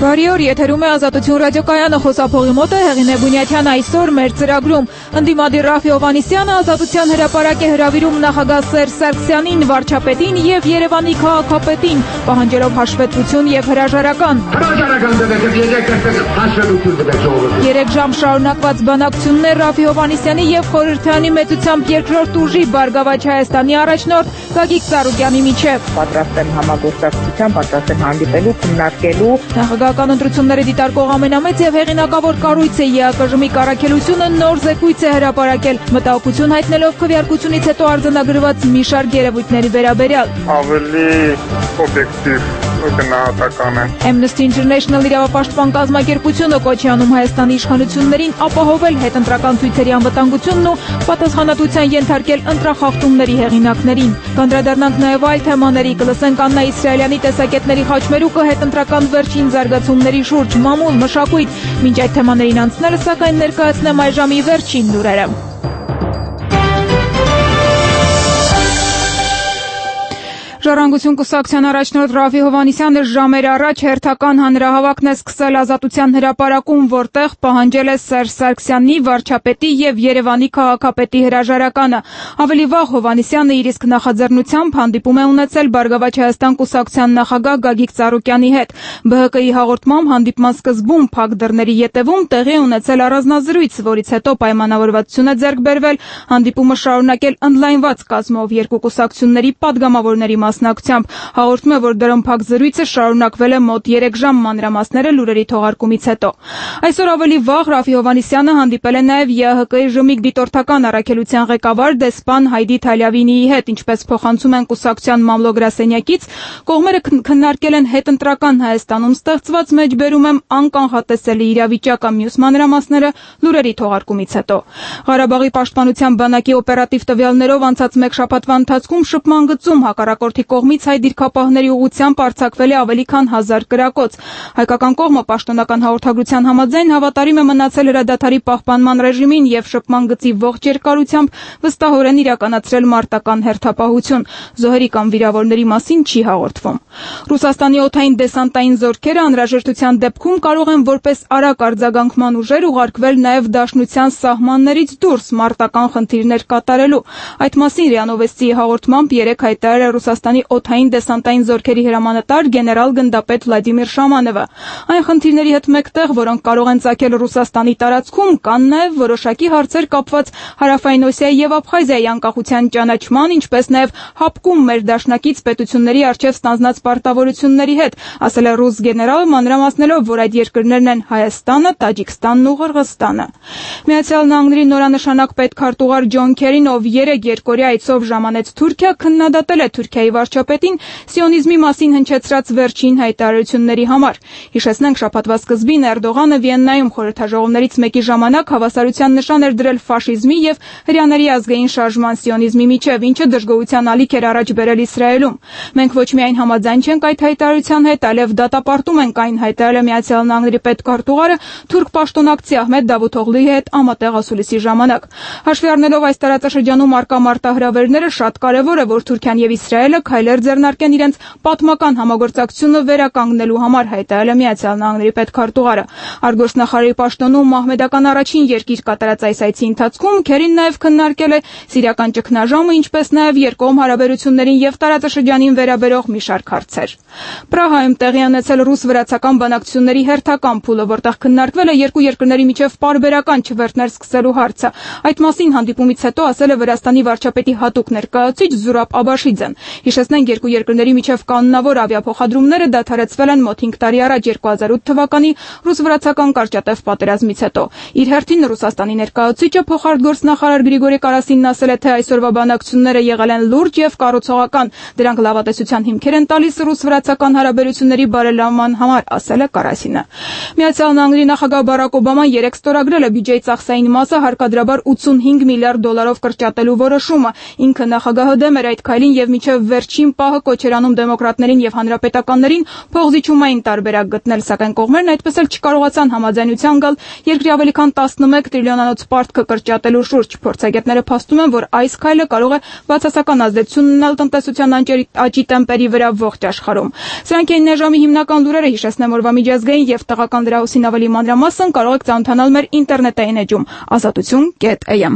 Բարի օր, եթերում է Ազատություն ռադիոկայանը, խոսափողի մոտ է Հեղինե Բունյաթյան։ Այսօր մեր ծրագրում ընդդիմադիր Ռաֆի Հովհաննիսյանը Ազատության հրապարակ է հրավիրում նախագահ Սերժ Սարգսյանին, վարչապետին եւ Երևանի քաղաքապետին, պահանջելով հաշվետվություն եւ հրաժարական։ 3 ժամ շարունակված բանակցություններ Ռաֆի Հովհաննիսյանի եւ Խորհրդարանի մեծությամբ երկրորդ ուժի Բարգավաճ Հայաստանի առաջնորդ Գագիկ Ծառուկյանի միջև։ Պատրաստ եմ համագործակցության, պատրաստ եմ հանդիպելու, քննարկելու։ Նախագահական ընտրությունները դիտարկող ամենամեծ եւ հեղինակավոր կառույցը ԵԱԿԺՄ-ի կառաքելությունը նոր զեկույց է հրապարակել, մտահոգություն հայտնելով քվեարկությունից հետո արձանագրված մի շարք երևույթների վերաբերյալ։ Ավելի օբյեկտիվ գնահատական է։ Amnesty International իրավապաշտպան կազմակերպությունը կոչ է անում Հայաստանի իշխանություններին ապահովել հետընտրական ցույցերի անվտանգությունն ու պատասխանատվության ենթարկել ընտրախախտումների հեղինակներին։ Կանդրադառնանք նաև այլ թեմաների, կլսենք Աննա Իսրայելյանի տեսակետների խաչմերուկը հետընտրական վերջին զարգացումների շուրջ, մամուլ, մշակույթ։ Մինչ այդ թեմաներին անցնելը, սակայն ներկայացնեմ այժմի վերջին լուրերը։ Ժառանգություն կուսակցության առաջնորդ Ռաֆի Հովհաննիսյանը ժամեր առաջ հերթական հանրահավաքն է սկսել Ազատության հրապարակում, որտեղ պահանջել է Սերժ Սարգսյանի, վարչապետի եւ Երևանի քաղաքապետի հրաժարականը։ Ավելի վաղ Հովհաննիսյանը իր իսկ նախաձեռնությամբ հանդիպում է ունեցել Բարգավաճ Հայաստան կուսակցության նախագահ Գագիկ Ծառուկյանի հետ։ ԲՀԿ-ի հաղորդմամբ հանդիպման սկզբում փակ դռների ետևում տեղի է ունեցել առանձնազրույց, որից հետո պայմանավորվածություն է ձեռք բերվել հանդիպումը շարունակել ընդլայնված կազմով երկու կուսակցությունների պատգամավորների մասնակցությամբ։ Հաղորդում է, որ դրան փակ զրույցը շարունակվել է մոտ 3 ժամ, մանրամասները լուրերի թողարկումից հետո։ Այսօր ավելի վաղ Ռաֆի Հովհաննիսյանը հանդիպել է նաև ԵԱՀԿ-ի ԺՄԻԿ դիտորդական առաքելության ղեկավար դեսպան Հայդի Թալյավինիի հետ, ինչպես փոխանցում են կուսակցության մամլո-գրասենյակից, կողմերը քննարկել են հետընտրական Հայաստանում ստեղծված մեջբերում եմ անկանխատեսելի իրավիճակը, մյուս մանրամասները լուրերի թողարկումից հետո։ Ղարաբաղի պաշտպանության բանակի օպերատիվ տվյալներով անցած մեկ շաբաթվա ընթացքում շփման գծում հակառակորդի կողմից հայ դիրքապահների ուղղությամբ արձակվել է ավելի քան 1000 կրակոց։ Հայկական կողմը պաշտոնական հաղորդագրության համաձայն հավատարիմ է մնացել հրադադարի պահպանման ռեժիմին եւ շփման գծի ողջ երկարությամբ վստահորեն իրականացրել մարտական հերթապահություն։ Զոհերի կամ վիրավորների մասին չի հաղորդվում։ Ռուսաստանի օդային դեսանտային զորքերը անհրաժեշտության դեպքում կարող են որպես արագ արձագանքման ուժեր ուղարկվել նաև դաշնության սահմաններից դուրս մարտական խնդիրներ կատարելու։ Այդ մասին ՌԻԱ Նովոստիի հաղորդմամբ երեկ հայտարարել է Ռուսաստանի օդային դեսանտային զորքերի հրամանատար գեներալ գնդապետ Վլադիմիր Շամանովը։ Այն խնդիրների հետ մեկտեղ, որոնք կարող են ծագել Ռուսաստանի տարածքում, կան նաև որոշակի հարցեր կապված Հարավային Օսիայի եւ Աբխազիայի անկախության ճանաչման, ինչպես նաև հապկում մեր դաշնակից պետությունների առջև ստանձնած պարտավորությունների հետ, ասել է ռուս գեներալը, մանրամասնելով, որ այդ երկրներն են Հայաստանը, Տաջիկստանն ու Ղրղստանը։ Միացյալ Նահանգների նորանշանակ պետքարտուղար Ջոն Քերին, ով երեկ երկօրյա այցով ժամանեց Թուրքիա, քննադատել է Թուրքիայի վարչապետին սիոնիզմի մասին հնչեցրած վերջին հայտարարությունների համար։ Հիշեցնենք, շաբաթվա սկզբին Էրդողանը Վիեննայում խորհրդաժողովներից մեկի ժամանակ հավասարության նշան էր դրել ֆաշիզմի եւ հրեաների ազգային շարժման սիոնիզմի միջև, ինչը դժգոհության ալիք էր առաջ բերել Իսրայելում։ Մենք ոչ միայն համաձայն չենք այդ հայտարարության հետ, այլև դատապարտում ենք այն, հայտարարել է Միացյալ Նահանգների պետքարտուղարը թուրք պաշտոնակցի Ահմեդ Դավութօղլուի հետ ամատեղ ասուլիսի ժամանակ։ Հաշվի առնելով այս տարածաշրջանում առկա մարտահրավերները, շատ կարևոր է, որ Թուրքիան եւ Իսրայելը քայլեր ձեռնարկեն իրենց պատմական համագործակցությունը վերականգնելու համար, հայտարարել է Միացյալ Նահանգների պետքարտուղարը։ Արտգործնախարարի պաշտոնում մահմեդական առաջին երկիր կատարած այս այցի ընթացքում Քերին նաև քննարկել է սիրիական ճգնաժամը, ինչպես նաև երկկողմ հարաբերություններին եւ տարածաշրջանին վերաբերող մի շարք հարցեր։ Պրահայում տեղի ունեցել ռուս-վրացական բանակցությունների հերթական փուլը, որտեղ քննարկվել է երկու երկրների միջև պարբերական չվերթներ սկսելու հարցը։ Այդ մասին հանդիպումից հետո ասել է Վրաստանի վարչապետի հատուկ ներկայացուցիչ Զուրաբ Աբաշիձեն։ Հիշեցնենք, երկու երկրների միջև կանոնավոր ավիափոխադրումները դադարեցվել են մոտ 5 տարի առաջ 2008 թվականի ռուս-վրացական կարճատև պատերազմից հետո։ Իր հերթին Ռուսաստանի ներկայացուցիչը փոխարտգործնախարար Գրիգորի Կարասինն ասել է, թե այսօրվա բանակցությունները եղել են լուրջ եւ կառուցողական։ Դրանք լավատեսության հիմքեր են տալիս ռուս-վրացական հարաբերությունների բարելավման համար, ասել է Կարասինը։ Միացյալ Նահանգների նախագահ Բարակ Օբաման երեկ ստորագրել է բյուջեի ծախսային մասը հարկադրաբար $85 միլիարդ կրճատելու որոշումը։ Ինքը նախագահը դեմ էր այդ քայլին եւ մինչեւ վերջին պահը կոչեր անում դեմոկրատներին եւ հանրապետականներին փողզիջումային տարբերակ գտնել, սակայն կողմերն այդպես էլ չկարողացան համաձայնության գալ երկրի ավելի քան 11 տրիլիոնանոց պարտքը կրճատելու շուրջ։ Փորձագետները փաստում են, որ այս քայլը կարող է բացասական ազդեցություն ունենալ տնտեսության աճի տեմպերի վրա ողջ աշխարհում։ Սրանք էին ներժամի հիմնական լուրերը, հիշեցնեմ օրվա միջազգային եւ տեղական դրահոսին ավելի մանրամասն կարող եք ծանոթանալ մեր ինտերնետային էջում azatutun.am։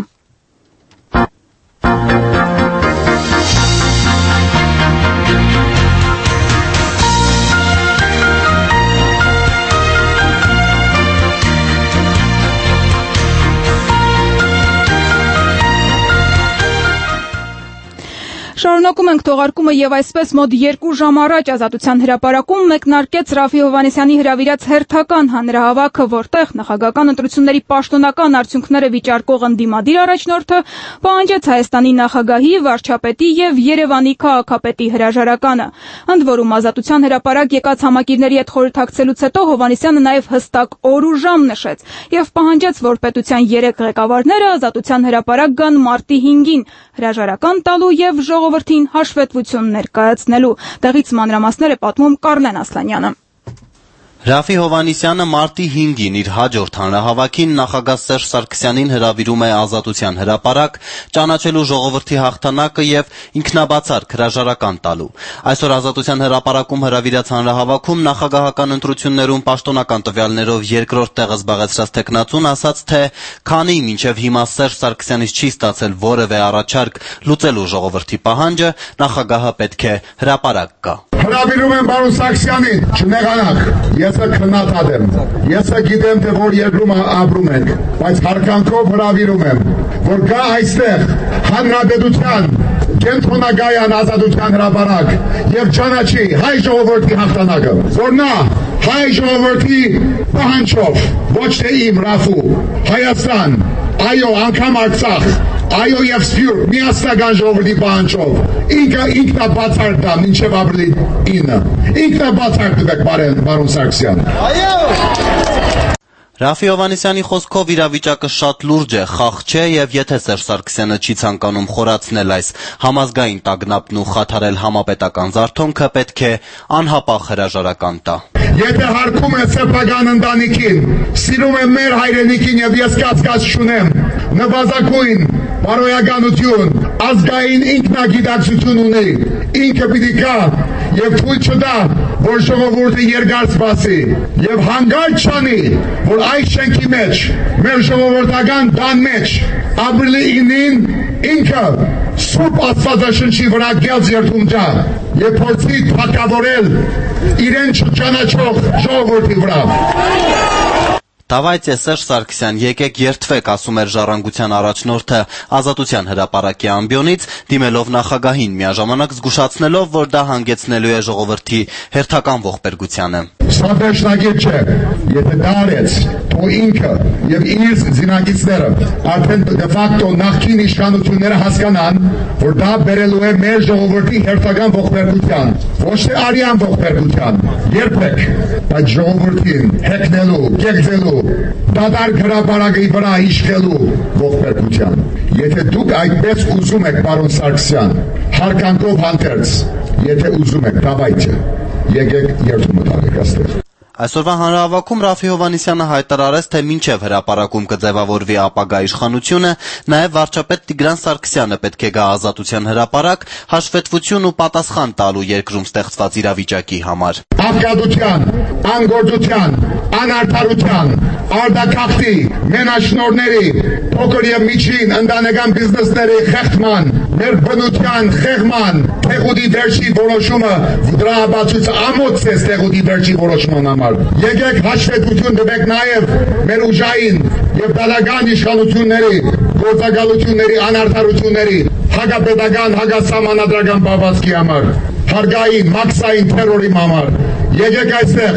Շարունակում ենք թողարկումը եւ այսպես մոտ 2 ժամ առաջ Ազատության հրապարակում մեկնարկեց Ռաֆի Հովհաննիսյանի հրավիրած հերթական հանրահավաքը, որտեղ նախագահական ընտրությունների պաշտոնական արդյունքները վիճարկող ընդդիմադիր առաջնորդը պահանջեց Հայաստանի նախագահի, վարչապետի եւ Երևանի քաղաքապետի հրաժարականը։ Ընդ որում Ազատության հրապարակ եկած համակիրների հետ խորհրդակցելուց հետո Հովհաննիսյանը նաեւ հստակ օր ու ժամ նշեց եւ պահանջեց, որ պետության 3 ղեկավարները Ազատության հրապարակ գան մարտի 5-ին հրաժարական տալու եւ ժողովրդին հաշվետվություն ներկայացնելու։ Տեղից մանրամասներ է պատմում Կարլեն Ասլանյանը։ Ռաֆի Հովհաննիսյանը մարտի 5-ին իր հաջորդ հանրահավաքին նախագահ Սերժ Սարգսյանին հրավիրում է Ազատության հրապարակ, ճանաչելու ժողովրդի հաղթանակը եւ ինքնաբացարկ հրաժարական տալու։ Այսօր Ազատության հրապարակում հրավիրած հանրահավաքում նախագահական ընտրություններում պաշտոնական տվյալներով երկրորդ տեղը զբաղեցրած տեխնացուն ասաց, թե քանի մինչեւ հիմա Սերժ Սարգսյանից չի ստացել որևէ առաջարկ լուծելու ժողովրդի պահանջը, նախագահը պետք է հրապարակ գա։ Հրավիրում եմ պարոն Սարգսյանին, չնեղանաք, ես քննադատ եմ, ես գիտեմ, թե որ երկրում ապրում ենք, բայց հարկանքով հրավիրում եմ, որ գա այստեղ հանրապետության կենտրոնագահան Ազատության հրապարակ եւ ճանաչի հայ ժողովրդի հաղթանակը, որ նա հայ ժողովրդի պահանջով, ոչ թե իմ Ռաֆու, Հայաստան, այո, անգամ Արցախ, այո եւ Սփյուռք միասնական ժողովրդի պահանջով ինքնաբացարկ դա մինչեւ ապրիլի 9 ինքնաբացարկ տվեք պարոն Սարգսյան։ Այո։ Ռաֆի Հովհաննիսյանի խոսքով իրավիճակը շատ լուրջ է, խաղ չէ եւ եթե Սերժ Սարգսյանը չի ցանկանում խորացնել այս համազգային տագնապն ու խաթարել համապետական զարթոնքը, պետք է անհապաղ հրաժարական տա։ Եթե հարկում է սեփական ընտանիքին, սիրում է մեր հայրենիքին եւ ես կասկած չունեմ, նվազագույն բարոյականություն, ազգային ինքնագիտակցություն ունի, ինքը պիտի գա եւ թույլ չտա, որ ժողովուրդը երկար սպասի եւ հանգարց չանի, որ այս շենքի մեջ, մեր ժողովրդական տան մեջ, ապրիլի 9-ին ինքը Սուրբ Աստվածաշնչի վրա գեղձ երթում տա եւ փորձի թակավորել իրեն չճանաչող ժողովրդի վրա։ Давайте, Սերժ Սարգսյան, եկեք երթվեք, ասում էր Ժառանգության առաջնորդը Ազատության հրապարակի ամբիոնից, դիմելով նախագահին, միաժամանակ զգուշացնելով, որ դա հանգեցնելու է ժողովրդի հերթական ողբերգությանը։ Սա վերջնագիր չէ, եթե դա արեց, թող ինքը եւ իր զինագիծները արդեն դե ֆակտո նախկին իշխանությունները հասկանան, որ դա բերելու է մեր ժողովրդի հերթական ողբերգության, ոչ թե արյան ողբերգության, երբեք, բայց ժողովրդին հեքնելու, կեղծելու, դատարկ հրապարակի վրա իշխելու ողբերգության։ Եթե դուք այդպես ուզում եք, պարոն Սարգսյան, հարկանքով հանդերձ, եթե ուզում եք, դավայցե, եկեք երթումը տալեք աստեղ։ Այսօրվա հանրահավաքում Ռաֆի Հովհաննիսյանը հայտարարեց, թե մինչև հրապարակում կձևավորվի ապագա իշխանությունը, նաև վարչապետ Տիգրան Սարգսյանը պետք է գա Ազատության հրապարակ հաշվետվություն ու պատասխան տալու երկրում ստեղծված իրավիճակի համար։ Աղքատության, անգործության, անարդարության, արդակախտի, մենաշնորհների, փոքր եւ միջին ընտանեկան բիզնեսների խեղդման, մեր բնության խեղման, տեղուտի վերջի որոշումը դրաբացույց ամոց է տեղուտի վերջի որոշման համար։ Եկեք հաշվետվություն տվեք նաև մեր ուժային եւ դատական իշխանությունների, գործակալությունների, անարդարությունների, հակապետական, հակասահմանադրական բավազքի համար, հարկային, մաքսային թերորի համար։ Եկեք այստեղ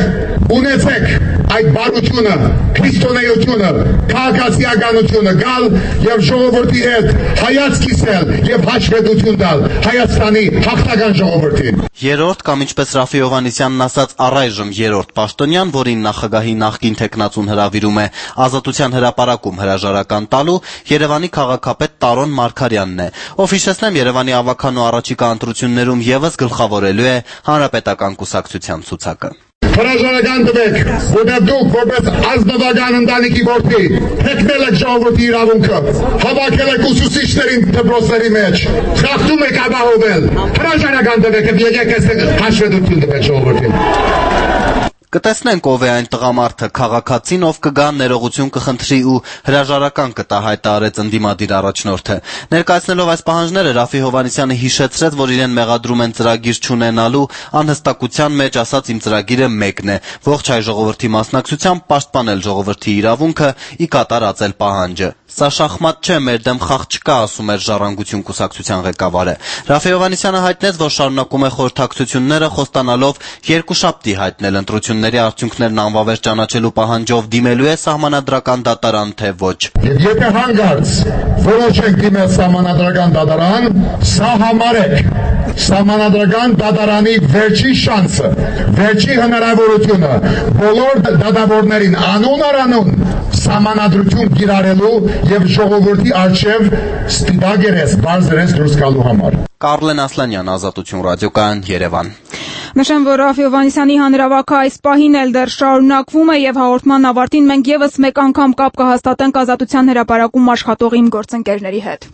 ունեցեք այդ բարությունը, քրիստոնեությունը, քաղաքացիականությունը գալ եւ ժողովրդի հետ հայացք կիսել եւ հաշվետվություն տալ Հայաստանի հաղթական ժողովրդին։ Երրորդ կամ ինչպես Ռաֆի Հովհաննիսյանն ասաց առայժմ երրորդ պաշտոնյան, որին նախագահի նախկին թեկնածուն հրավիրում է Ազատության հրապարակում հրաժարական տալու, Երևանի քաղաքապետ Տարոն Մարգարյանն է, ով հիշեցնեմ Երևանի ավագանու առաջիկա ընտրություններում եւս գլխավորելու է Հանրապետական կուսակցության ցուցակը։ Հրաժարական տվեք, որտեղ դուք որպես ազնվական ընտանիքի որդի թեկնել եք ժողովրդի իրավունքը, հավաքել եք ուսուցիչներին դպրոցների մեջ, խախտում եք ապահովել, հրաժարական տվեք եւ եկեք այստեղ հաշվետվություն տվեք ժողովրդին։ Կտեսնենք ով է այն տղամարդը, քաղաքացին, ով կգա ներողություն կխնդրի ու հրաժարական կտա, հայտարարեց ընդդիմադիր առաջնորդը։ Ներկայացնելով այս պահանջները Ռաֆի Հովհաննիսյանը հիշեցրեց, որ իրեն մեղադրում են ծրագիր չունենալու, անհստակության մեջ ասած իմ ծրագիրը մեկն է՝ ողջ հայ ժողովրդի մասնակցությամբ պաշտպանել ժողովրդի իրավունքը, ի կատար ածել պահանջը։ Սա շախմատ չէ, մեր դեմ խաղ չկա, ասում էր Ժառանգություն կուսակցության ղեկավարը։ Ռաֆի Հովհաննիսյանը հայտնեց, որ շարունակում է խորհրդակցությունները, խոստանալով երկուշաբթի հայտնել ընտրությունների արդյունքներն անվավեր ճանաչելու պահանջով դիմելու է սահմանադրական դատարան, թե ոչ։ Եվ եթե հանկարծ որոշենք դիմել սահմանադրական դատարան, սա համարեք սահմանադրական դատարանի վերջի շանսը, վերջի հնարավորությունը բոլոր դատավորներին անուն առանուն սահմանադրություն կիրառելու եւ ժողովրդի արժեվ ստիպագերես բարձրես դուրս գալու համար։ Կարլեն Ասլանյան, Ազատություն ռադիոկայան, Երևան։ Նշեմ, որ Ռաֆի Հովհաննիսյանի հանրավաքը այս պահին էլ դեռ շարունակվում է եւ հաղորդման ավարտին մենք եւս մեկ անգամ կապ կհաստատենք Ազատության հրապարակում աշխատող իմ գործընկերների հետ։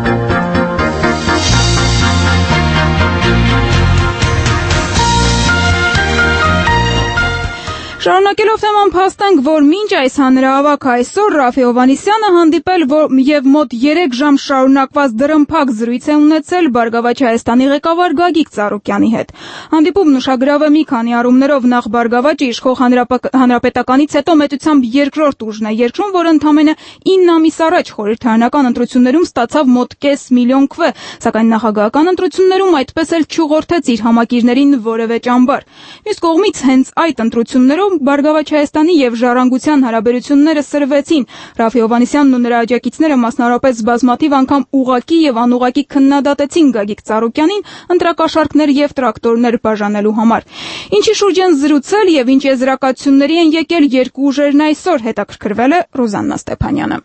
Շարունակելով թեման փաստենք, որ մինչ այս հանրահավաքը այսօր Ռաֆի Հովհաննիսյանը հանդիպել եւ մոտ 3 ժամ շարունակված դրմփակ զրույց է ունեցել Բարգավաճ Հայաստանի ղեկավար Գագիկ Ծառուկյանի հետ։ Հանդիպումն ուշագրավ է մի քանի առումներով, նախ Բարգավաճը իշխող հանրապետականից հետո մեծությամբ երկրորդ ուժն է երկրում, որը ընդամենը 9 ամիս առաջ խորհրդարանական ընտրություններում ստացավ մոտ 500,000 քվ, սակայն նախագահական ընտրություններում այդպես էլ չուղղորդեց իր համակիրներին որևէ ճամբար։ Մյուս կողմից հենց այդ ընտրություններով Բարգավաճ Հայաստանի եւ Ժառանգության հարաբերությունները սրվեցին։ Ռաֆի Հովհաննիսյանն ու նրա աջակիցները մասնավորապես բազմաթիվ անգամ ուղղակի եւ անուղղակի քննադատեցին Գագիկ Ծառուկյանին ընտրակաշառքներ եւ տրակտորներ բաժանելու համար։ Ինչի շուրջ են զրուցել եւ ինչ եզրակացությունների են եկել երկու ուժերն այսօր, հետաքրքրվել է Ռուզաննա Ստեփանյանը։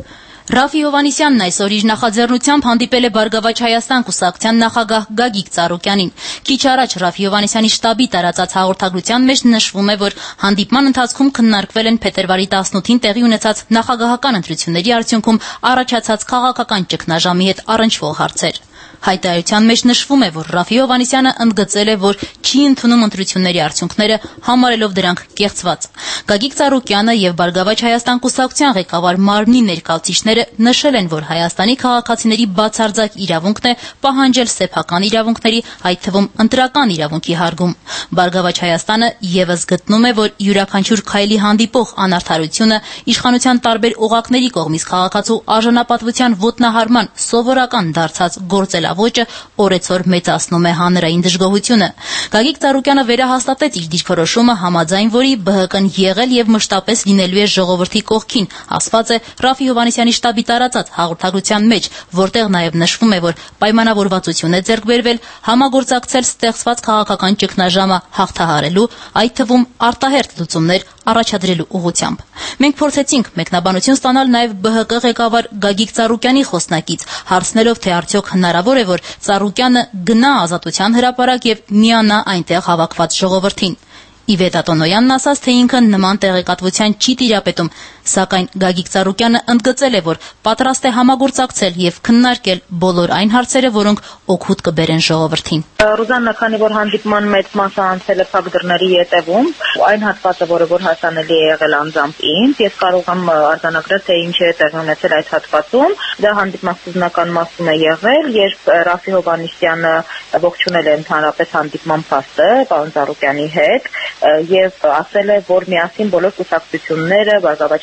Ռաֆի Հովհաննիսյանն այսօր իր նախաձեռնությամբ հանդիպել է Բարգավաճ Հայաստան կուսակցության նախագահ Գագիկ Ծառուկյանին։ Քիչ առաջ Ռաֆի Հովհաննիսյանի շտաբի տարածած հաղորդագրության մեջ նշվում է, որ հանդիպման ընթացքում քննարկվել են փետրվարի 18-ին տեղի ունեցած նախագահական ընտրությունների արդյունքում առաջացած քաղաքական ճգնաժամի հետ առնչվող հարցեր։ Հայտարարության մեջ նշվում է, որ Ռաֆի Հովհաննիսյանը ընդգծել է, որ չի ընդունում ընտրությունների արդյունքները, համարելով դրանք կեղծված։ Գագիկ Ծառուկյանը եւ Բարգավաճ Հայաստան կուսակցության ղեկավար մարմնի ներկայացուցիչները նշել են, որ Հայաստանի քաղաքացիների բացարձակ իրավունքն է պահանջել սեփական իրավունքների, այդ թվում ընտրական իրավունքի հարգում։ Բարգավաճ Հայաստանը եւս գտնում է, որ յուրաքանչյուր քայլի հանդիպող անարդարությունը իշխանության տարբեր օղակների կողմից քաղաքացու արժանապատվության ոտնահարման սովորական դարձած գործելավոճը օրեցօր մեծացնում է հանրային դժգոհությունը։ Գագիկ Ծառուկյանը վերահաստատեց իր դիրքորոշումը, համաձայն որի ԲՀԿ-ն եղել եւ մշտապես լինելու է ժողովրդի կողքին, ասված է Ռաֆի Հովհաննիսյանի շտաբի տարածած հաղորդագրության մեջ, որտեղ նաեւ նշվում է, որ պայմանավորվածություն է ձեռք բերվել համագործակցել ստեղծված քաղաքական ճգնաժամը հաղթահարելու, այդ թվում արտահերթ լուծումներ առաջադրելու ուղղությամբ։ Մենք փորձեցինք մեկնաբանություն ստանալ նաեւ ԲՀԿ ղեկավար Գագիկ Ծառուկյանի խոսնակից, հարցնելով, թե արդյոք հնարավոր է, որ Ծառուկյանը գնա Ազատության հրապարակ եւ միանա այնտեղ հավաքված ժողովրդին։ Իվետ Ատոնոյանն ասաց, թե ինքը նման տեղեկատվության չի տիրապետում, սակայն Գագիկ Ծառուկյանը ընդգծել է, որ պատրաստ է համագործակցել եւ քննարկել բոլոր այն հարցերը, որոնք օգուտ կբերեն ժողովրդին։ Ռուզաննա, քանի որ հանդիպման մեծ մասը անցել է փակ դռների ետևում, այն հատվածը, որ հասանելի է եղել անձամբ ինձ, ես կարող եմ արձանագրել, թե ինչ է տեղի ունեցել այդ հատվածում։ Դա հանդիպման սկզբնական մասում է եղել, երբ Ռաֆի Հովհաննիսյանը ողջունել է ընդհանրապես հանդիպման փաստը պարոն Ծառուկյանի հետ եւ ասել է, որ միասին բոլոր կուսակցությունները Բարգավաճ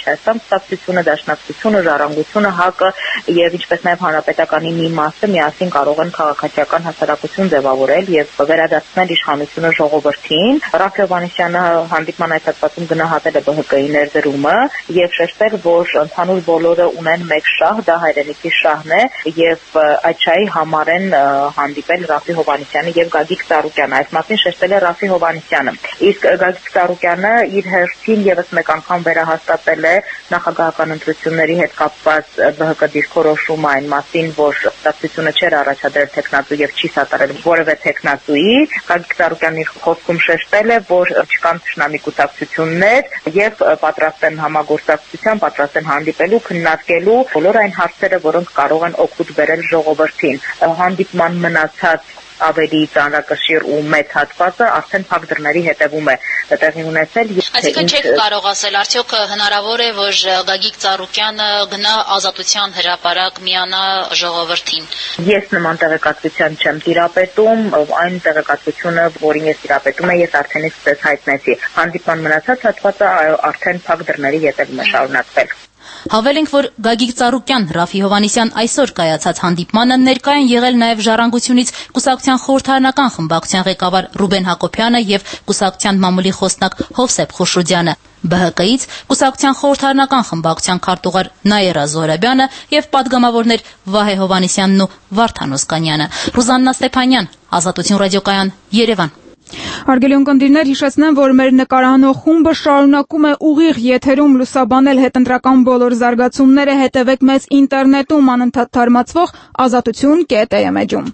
Հայաստան կուսակցությունը, Դաշնակցությունը, Ժառանգությունը, ՀԱԿ-ը եւ ինչպես նաեւ հանրապետականի մի մասը միասին կարող են քաղաքացիական հասարակություն ձևավորել եւ վերադարձնել իշխանությունը ժողովրդին։ Ռաֆի Հովհաննիսյանը հանդիպման այդ հատվածում գնահատել է ԲՀԿ-ի ներդրումը եւ շեշտել, որ ընդհանուր բոլորը ունեն մեկ շահ, դա հայրենիքի շահն է եւ այդ շահի համար են հանդիպել Ռաֆի Հովհաննիսյանը եւ Գագիկ Ծառուկյանը։ Այս մասին շեշտել է Ռաֆի Հովհաննիսյանը։ Իսկ Գագիկ Ծառուկյանը իր հերթին եւս մեկ անգամ վերահաստատել է նախագահական ընտրությունների հետ կապված ԲՀԿ դիրքորոշումը այն մասին, որ կուսակցությունը չէր առաջադրել տեխնատու եւ չի սատարել որևէ տեխնատուի։ Գագիկ Ծառուկյանն իր խոսքում շեշտել է, որ չկան թշնամի կուսակցություններ եւ պատրաստ են համագործակցության, պատրաստ են հանդիպելու, քննարկելու բոլոր այն հարցերը, որոնք կարող են օգուտ բերել ժողովրդին։ Հանդիպման մնացած ավելի ծանրակշիռ ու մեծ հատվածը արդեն փակ դռների հետևում է տեղի ունեցել։ Այսինքն չեք կարող ասել, արդյոք հնարավոր է, որ Գագիկ Ծառուկյանը գնա Ազատության հրապարակ միանա ժողովրդին։ Ես նման տեղեկատվության չեմ տիրապետում, այն տեղեկատվությունը, որին ես տիրապետում եմ, ես արդեն իսկ հայտնեցի։ Հանդիպման մնացած հատվածը արդեն փակ դռների հետևում է շարունակվել։ Հավելենք, որ Գագիկ Ծառուկյան, Ռաֆի Հովհաննիսյան այսօր կայացած հանդիպմանը ներկա են եղել նաև Ժառանգությունից կուսակցության խորհրդարանական խմբակցության ղեկավար Ռուբեն Հակոբյանը եւ կուսակցության մամուլի խոսնակ Հովսեփ Խուշուդյանը, ԲՀԿ-ից կուսակցության խորհրդարանական խմբակցության քարտուղար Նաիրա Զոհրաբյանը եւ պատգամավորներ Վահե Հովհաննիսյանն ու Վարդան Օսկանյանը։ Ռուզաննա Ստեփանյան, Ազատություն ռադիոկայան, Երևան։ Հարգելի ունկնդիրներ, հիշեցնեմ, որ մեր նկարահանող խումբը շարունակում է ուղիղ եթերում լուսաբանել հետընտրական բոլոր զարգացումները, հետևեք մեզ ինտերնետում անընդհատ թարմացվող azatutun.am էջում։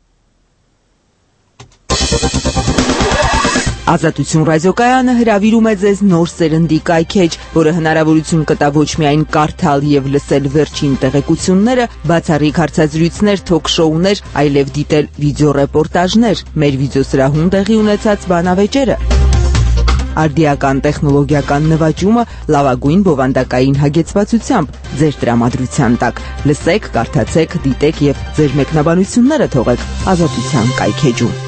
Ազատություն ռադիոկայանը հրավիրում է ձեզ նոր սերնդի կայքեջ, որը հնարավորություն կտա ոչ միայն կարդալ եւ լսել վերջին տեղեկությունները, բացառիկ հարցազրույցներ, թոք-շոուներ, այլև դիտել վիդեոռեպորտաժներ, մեր վիդեոսրահում տեղի ունեցած բանավեճերը։ Արդիական տեխնոլոգիական նվաճումը լավագույն բովանդակային հագեցվածությամբ ձեր տրամադրության տակ։ Լսեք, կարդացեք, դիտեք եւ ձեր մեկնաբանությունները թողեք Ազատության կայքեջում։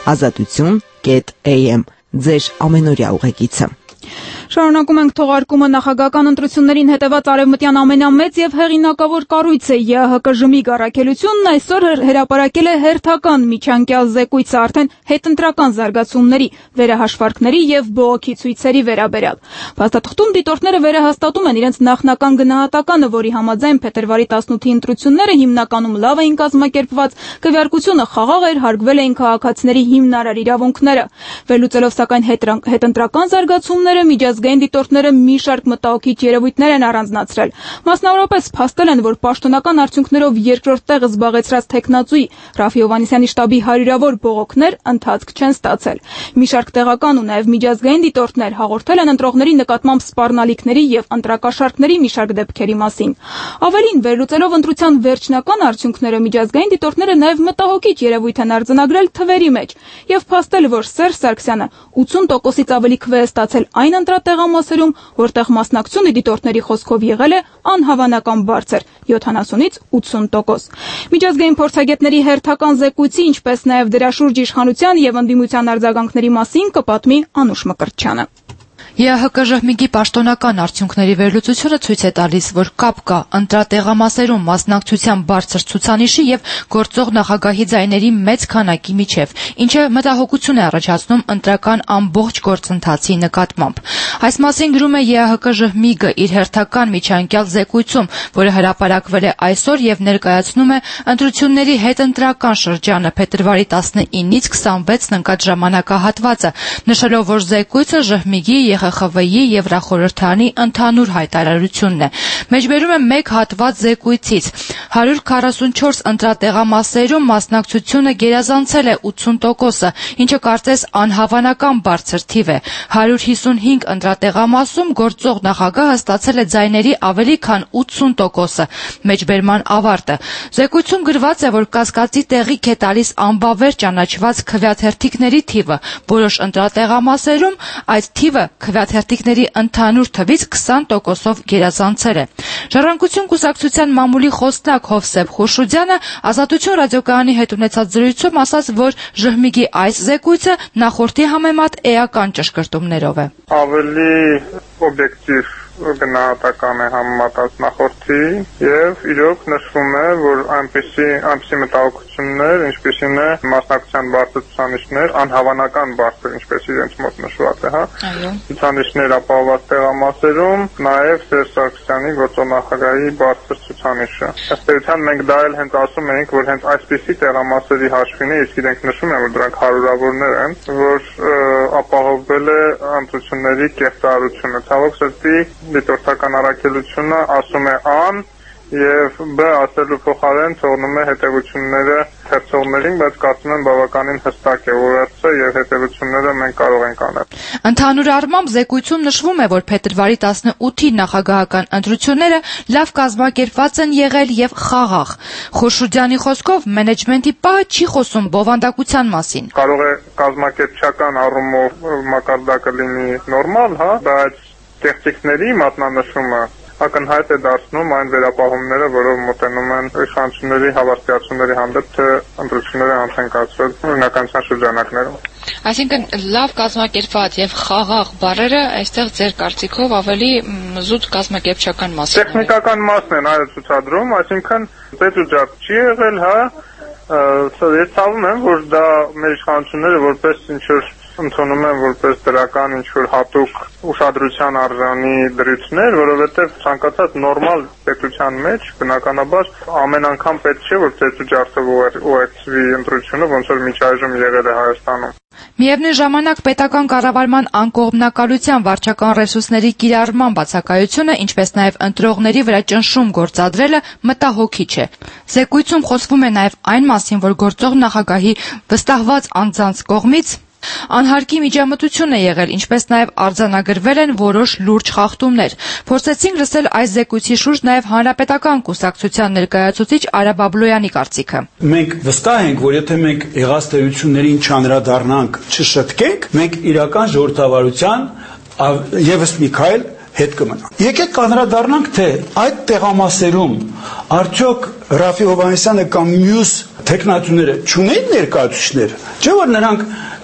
Azatutun.am ձեր ամենօրյա ուղեկիցը։ Շարունակում ենք թողարկումը նախագահական ընտրություններին հետևած արևմտյան ամենամեծ եւ հեղինակավոր կառույցը ԵՀԿ-ԺՄԻ առաքելությունն այսօր հրապարակել է հերթական միջանկյալ զեկույցը արդեն հետընտրական զարգացումների, վերահաշվարկների եւ բողոքի ցույցերի վերաբերյալ։ Փաստաթղթում դիտորդները վերահաստատում են իրենց նախնական գնահատականը, որի համաձայն փետրվարի 18-ի ընտրությունները հիմնականում լավ էին կազմակերպված, քվեարկությունը խաղաղ էր, հարգվել էին քաղաքացիների հիմնարար իրավունքները։ Վերլուծելով սակայն հետընտրական զարգացումները միջազգային դիտորդները մի շարք մտահոգիչ երևույթներ են առանձնացրել։ Մասնավորապես փաստել են, որ պաշտոնական արդյունքներով երկրորդ տեղը զբաղեցրած տեխնացուի Ռաֆի Հովհաննիսյանի շտաբի հարյուրավոր բողոքներ ընթացք չեն ստացել։ Մի շարք տեղական ու նաև միջազգային դիտորդներ հաղորդել են ընտրողների նկատմամբ սպառնալիքների եւ ընտրակաշառքների մի շարք դեպքերի մասին։ Ավելին, վերլուծելով ընտրության վերջնական արդյունքները, միջազգային դիտորդները նաև մտահոգիչ երևույթ են արձանագրել թվերի մեջ եւ փաստել, որ Սերժ Սարգսյանը 80%-ից ավելի քվե է ստացել այն ընտրատեղամասերում, որտեղ մասնակցությունը դիտորդների խոսքով եղել է անհավանական բարձր՝ 70-ից 80%։ Միջազգային փորձագետների հերթական զեկույցի, ինչպես նաև դրա շուրջ իշխանության եւ ընդդիմության արձագանքների մասին կպատմի Անուշ Մկրտչյանը։ ԵՀԿ-ԺՀՄԻ պաշտոնական արդյունքների վերլուծությունը ցույց է տալիս, որ կապ կա ընտրատեղամասերում մասնակցության բարձր ցուցանիշի եւ գործող նախագահի ձայների մեծ քանակի միջև, ինչը մտահոգություն է առաջացնում ընտրական ամբողջ գործընթացի նկատմամբ։ Այս մասին գրում է ԵՀԿ-ԺՀՄԻ-ը իր հերթական միջանկյալ զեկույցում, որը հրապարակվել է այսօր եւ ներկայացնում է ընտրությունների հետընտրական շրջանը փետրվարի 19-ից 26-ն ընկած ժամանակահատվածը, նշելով, որ զեկույցը ԺՀՄԻ-ի ԵԽԽՎ-ի Եվրախորհրդանի ընդհանուր հայտարարությունն է։ Մեջբերում է մեկ հատված զեկույցից։ 144 ընտրատեղամասերում մասնակցությունը գերազանցել է 80%-ը, ինչը կարծես անհավանական բարձր թիվ է։ 155 ընտրատեղամասում գործող նախագահը ստացել է ձայների ավելի քան 80%-ը։ Մեջբերման ավարտը։ Զեկույցում գրված է, որ կասկածի տեղիք է տալիս անբավեր ճանաչված քվեաթերթիկների թիվը։ Որոշ ընտրատեղամասերում այդ թիվը քվեաթերթիկների ընդհանուր թվից 20%-ով գերազանցել է։ Ժառանգություն կուսակցության մամուլի խոսնակ Հովսեփ Խուշուդյանը Ազատություն ռադիոկայանի հետ ունեցած զրույցում ասաց, որ ԺՀՄԻ-ի այս զեկույցը նախորդի համեմատ էական ճշգրտումներով է։ Ավելի օբյեկտիվ գնահատական է համեմատած նախորդի եւ իրոք նշվում է, որ այնպիսի մտահոգություններ, ինչպիսին է մասնակցության բարձր ցուցանիշներ, անհավանական բարձր, ինչպես իրենց մոտ նշված է, ցուցանիշներ ապահովված տեղամասերում, նաեւ Սերժ Սարգսյանի գործնախագահի բարձր ցուցանիշը։ Ըստ էության մենք դա էլ հենց ասում ենք, որ հենց այսպիսի տեղամասերի հաշվին է, իսկ իրենք նշում են, որ դրանք հարյուրավորներ են, որ ապահովվել է ընտրությունների կեղծարարությունը։ Ցավոք սրտի դիտորդական առաքելությունը ասում է ան եւ բ ասելու փոխարեն թողնում է հետեւությունները թերթողներին, բայց կարծում եմ բավականին հստակ է ուղերձը եւ հետեւությունները մենք կարող ենք անել։ Ընդհանուր առմամբ զեկույցում նշվում է, որ փետրվարի 18-ի նախագահական ընտրությունները լավ կազմակերպված են եղել եւ խաղաղ։ Խորշուդյանի խոսքով մենեջմենտի պահը չի խոսում բովանդակության մասին։ Կարող է կազմակերպչական առումով մակարդակը լինի նորմալ, բայց տեխնիկների մատնանշումը ակնհայտ է դարձնում այն վերապահումները, որով մոտենում են իշխանությունների հավաստիացումների հանդեպ, թե ընտրությունները անց են կացվել օրինականության շրջանակներում։ Այսինքն լավ կազմակերպված եւ խաղաղ բառերը այստեղ ձեր կարծիքով ավելի զուտ կազմակերպչական մաս են։ Տեխնիկական մասն են այլ ցուցադրում, այսինքն պետք ու ջարդ չի եղել, ես ցավում եմ, որ դա մեր իշխանությունները որպես ինչ-որ ընդունում են որպես դրական ինչ-որ հատուկ ուշադրության արժանի դրույթներ, որովհետև ցանկացած նորմալ պետության մեջ բնականաբար ամեն անգամ պետք չէ, որ ծեծուջարդով ուղեկցվի ընտրությունը, ոնց որ մինչ այժմ եղել է Հայաստանում։ Միևնույն ժամանակ պետական կառավարման անկողմնակալության վարչական ռեսուրսների կիրառման բացակայությունը, ինչպես նաև ընտրողների վրա ճնշում գործադրելը մտահոգիչ է։ Զեկույցում խոսվում է նաև այն մասին, որ գործող նախագահի վստահված անձանց կողմից անհարկի միջամտություն է եղել, ինչպես նաև արձանագրվել են որոշ լուրջ խախտումներ։ Փորձեցինք լսել այս զեկույցի շուրջ նաև Հանրապետական կուսակցության ներկայացուցիչ Արա Բաբլոյանի կարծիքը։ Մենք վստահ ենք, որ եթե մենք եղած տերություններին չանդրադառնանք, չշտկենք, մենք իրական ժողովրդավարության եւս մի քայլ հետ կմնա։ Եկեք անդրադառնանք, թե այդ տեղամասերում արդյոք Ռաֆի Հովհաննիսյանը կամ մյուս տեխնատուները չունեն ներկայացուցիչներ, չէ՞ որ նրանք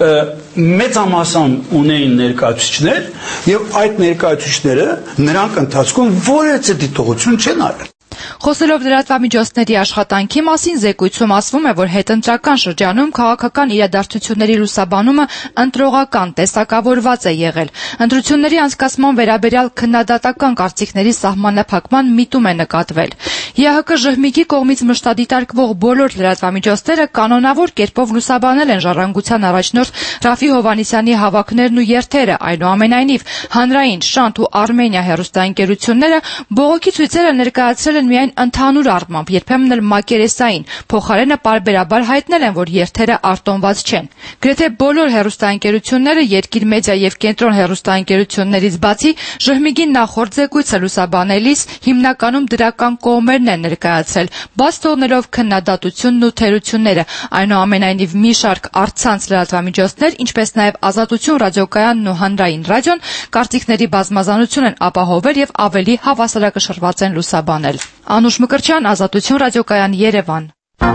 մեծամասն ունեին ներկայացուցիչներ եւ այդ ներկայացուցիչները նրանք ընթացքում որևէ դիտողություն չեն արել։ Խոսելով լրատվամիջոցների աշխատանքի մասին, զեկույցում ասվում է, որ հետընտրական շրջանում քաղաքական իրադարձությունների լուսաբանումը ընտրողական տեսակավորված է եղել։ Ընտրությունների անցկացման վերաբերյալ քննադատական կարծիքների սահմանափակման միտում է նկատվել։ ԵՀԿ ժհմիկի կողմից մշտադիտարկվող բոլոր լրատվամիջոցները կանոնավոր կերպով լուսաբանել են Ժառանգության առաջնորդ Ռաֆի Հովհաննիսյանի հավաքներն ու երթերը, այնուամենայնիվ Հանրային, Շանթ ու Արմենիա հեռուստաընկերությունները բողոքի ցույցերը ներկայացրել են միայն ընդհանուր առմամբ, երբեմն էլ մակերեսային, փոխարենը պարբերաբար հայտնել են, որ երթերը արտոնված չեն։ Գրեթե բոլոր հեռուստաընկերությունները Երկիր մեդիա եւ Կենտրոն հեռուստաընկերություններից բացի ժհմիկի նախորդ զեկույցը լուսաբանելիս հիմնականում դրական կողմերն են ներկայացրել, բաց թողնելով քննադատությունն ու թերությունները։ Այնուամենայնիվ մի շարք առցանց լրատվամիջոցներ, ինչպես նաև Ազատություն ռադիոկայանն ու Հանրային ռադիոն կարծիքների բազմազանություն են ապահովել եւ ավելի հավասարակշռված են լուսաբանել։ Անուշ Մկրտչյան, Ազատություն ռադիոկայան, Երևան։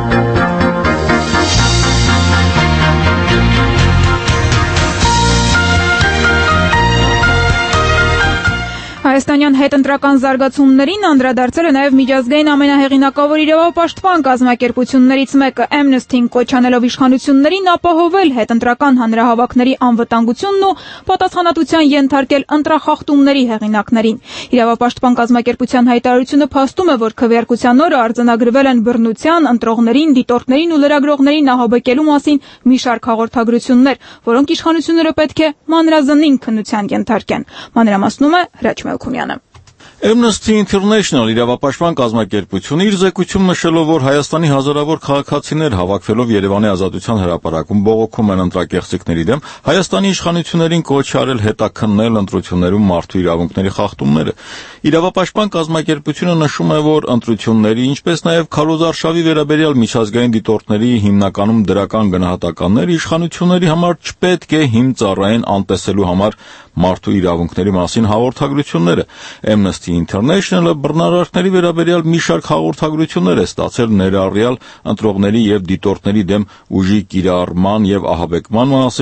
Հայաստանյան հետընտրական զարգացումներին անդրադարձել է նաև միջազգային ամենահեղինակավոր իրավապաշտպան կազմակերպություններից մեկը Amnesty-ն կոչ անելով իշխանություններին ապահովել հետընտրական հանրահավաքների անվտանգությունն ու պատասխանատվության ենթարկել ընտրախախտումների հեղինակներին։ Իրավապաշտպան կազմակերպության հայտարարությունը փաստում է, որ քվեարկության օրը արձանագրվել են բռնության, ընտրողներին, դիտորդներին ու լրագրողներին ահաբեկելու մասին մի շարք հաղորդագրություններ, որոնք իշխանությունները պետք է մանրազնին քննության ենթարկեն։ Մանրամասնում է Հրաչ Մելքումյանը։ Amnesty International իրավապաշտպան կազմակերպությունը իր զեկույցում նշելով, որ Հայաստանի հազարավոր քաղաքացիներ հավաքվելով Երևանի Ազատության հրապարակում բողոքում են ընտրակեղծիքների դեմ, Հայաստանի իշխանություններին կոչ արել հետաքննել ընտրություններում մարդու իրավունքների խախտումները։ Իրավապաշտպան կազմակերպությունը նշում է, որ ընտրությունների, ինչպես նաև քարոզարշավի վերաբերյալ միջազգային դիտորդների հիմնականում դրական գնահատականները իշխանությունների համար չպետք է հիմք ծառայեն անտեսելու համար մարդու իրավունքների մասին հաղորդագրությունները։ Amnesty International-ը բռնարարքների վերաբերյալ մի շարք հաղորդագրություններ է ստացել ներառյալ ընտրողների եւ դիտորդների դեմ ուժի կիրառման եւ ահաբեկման մասին,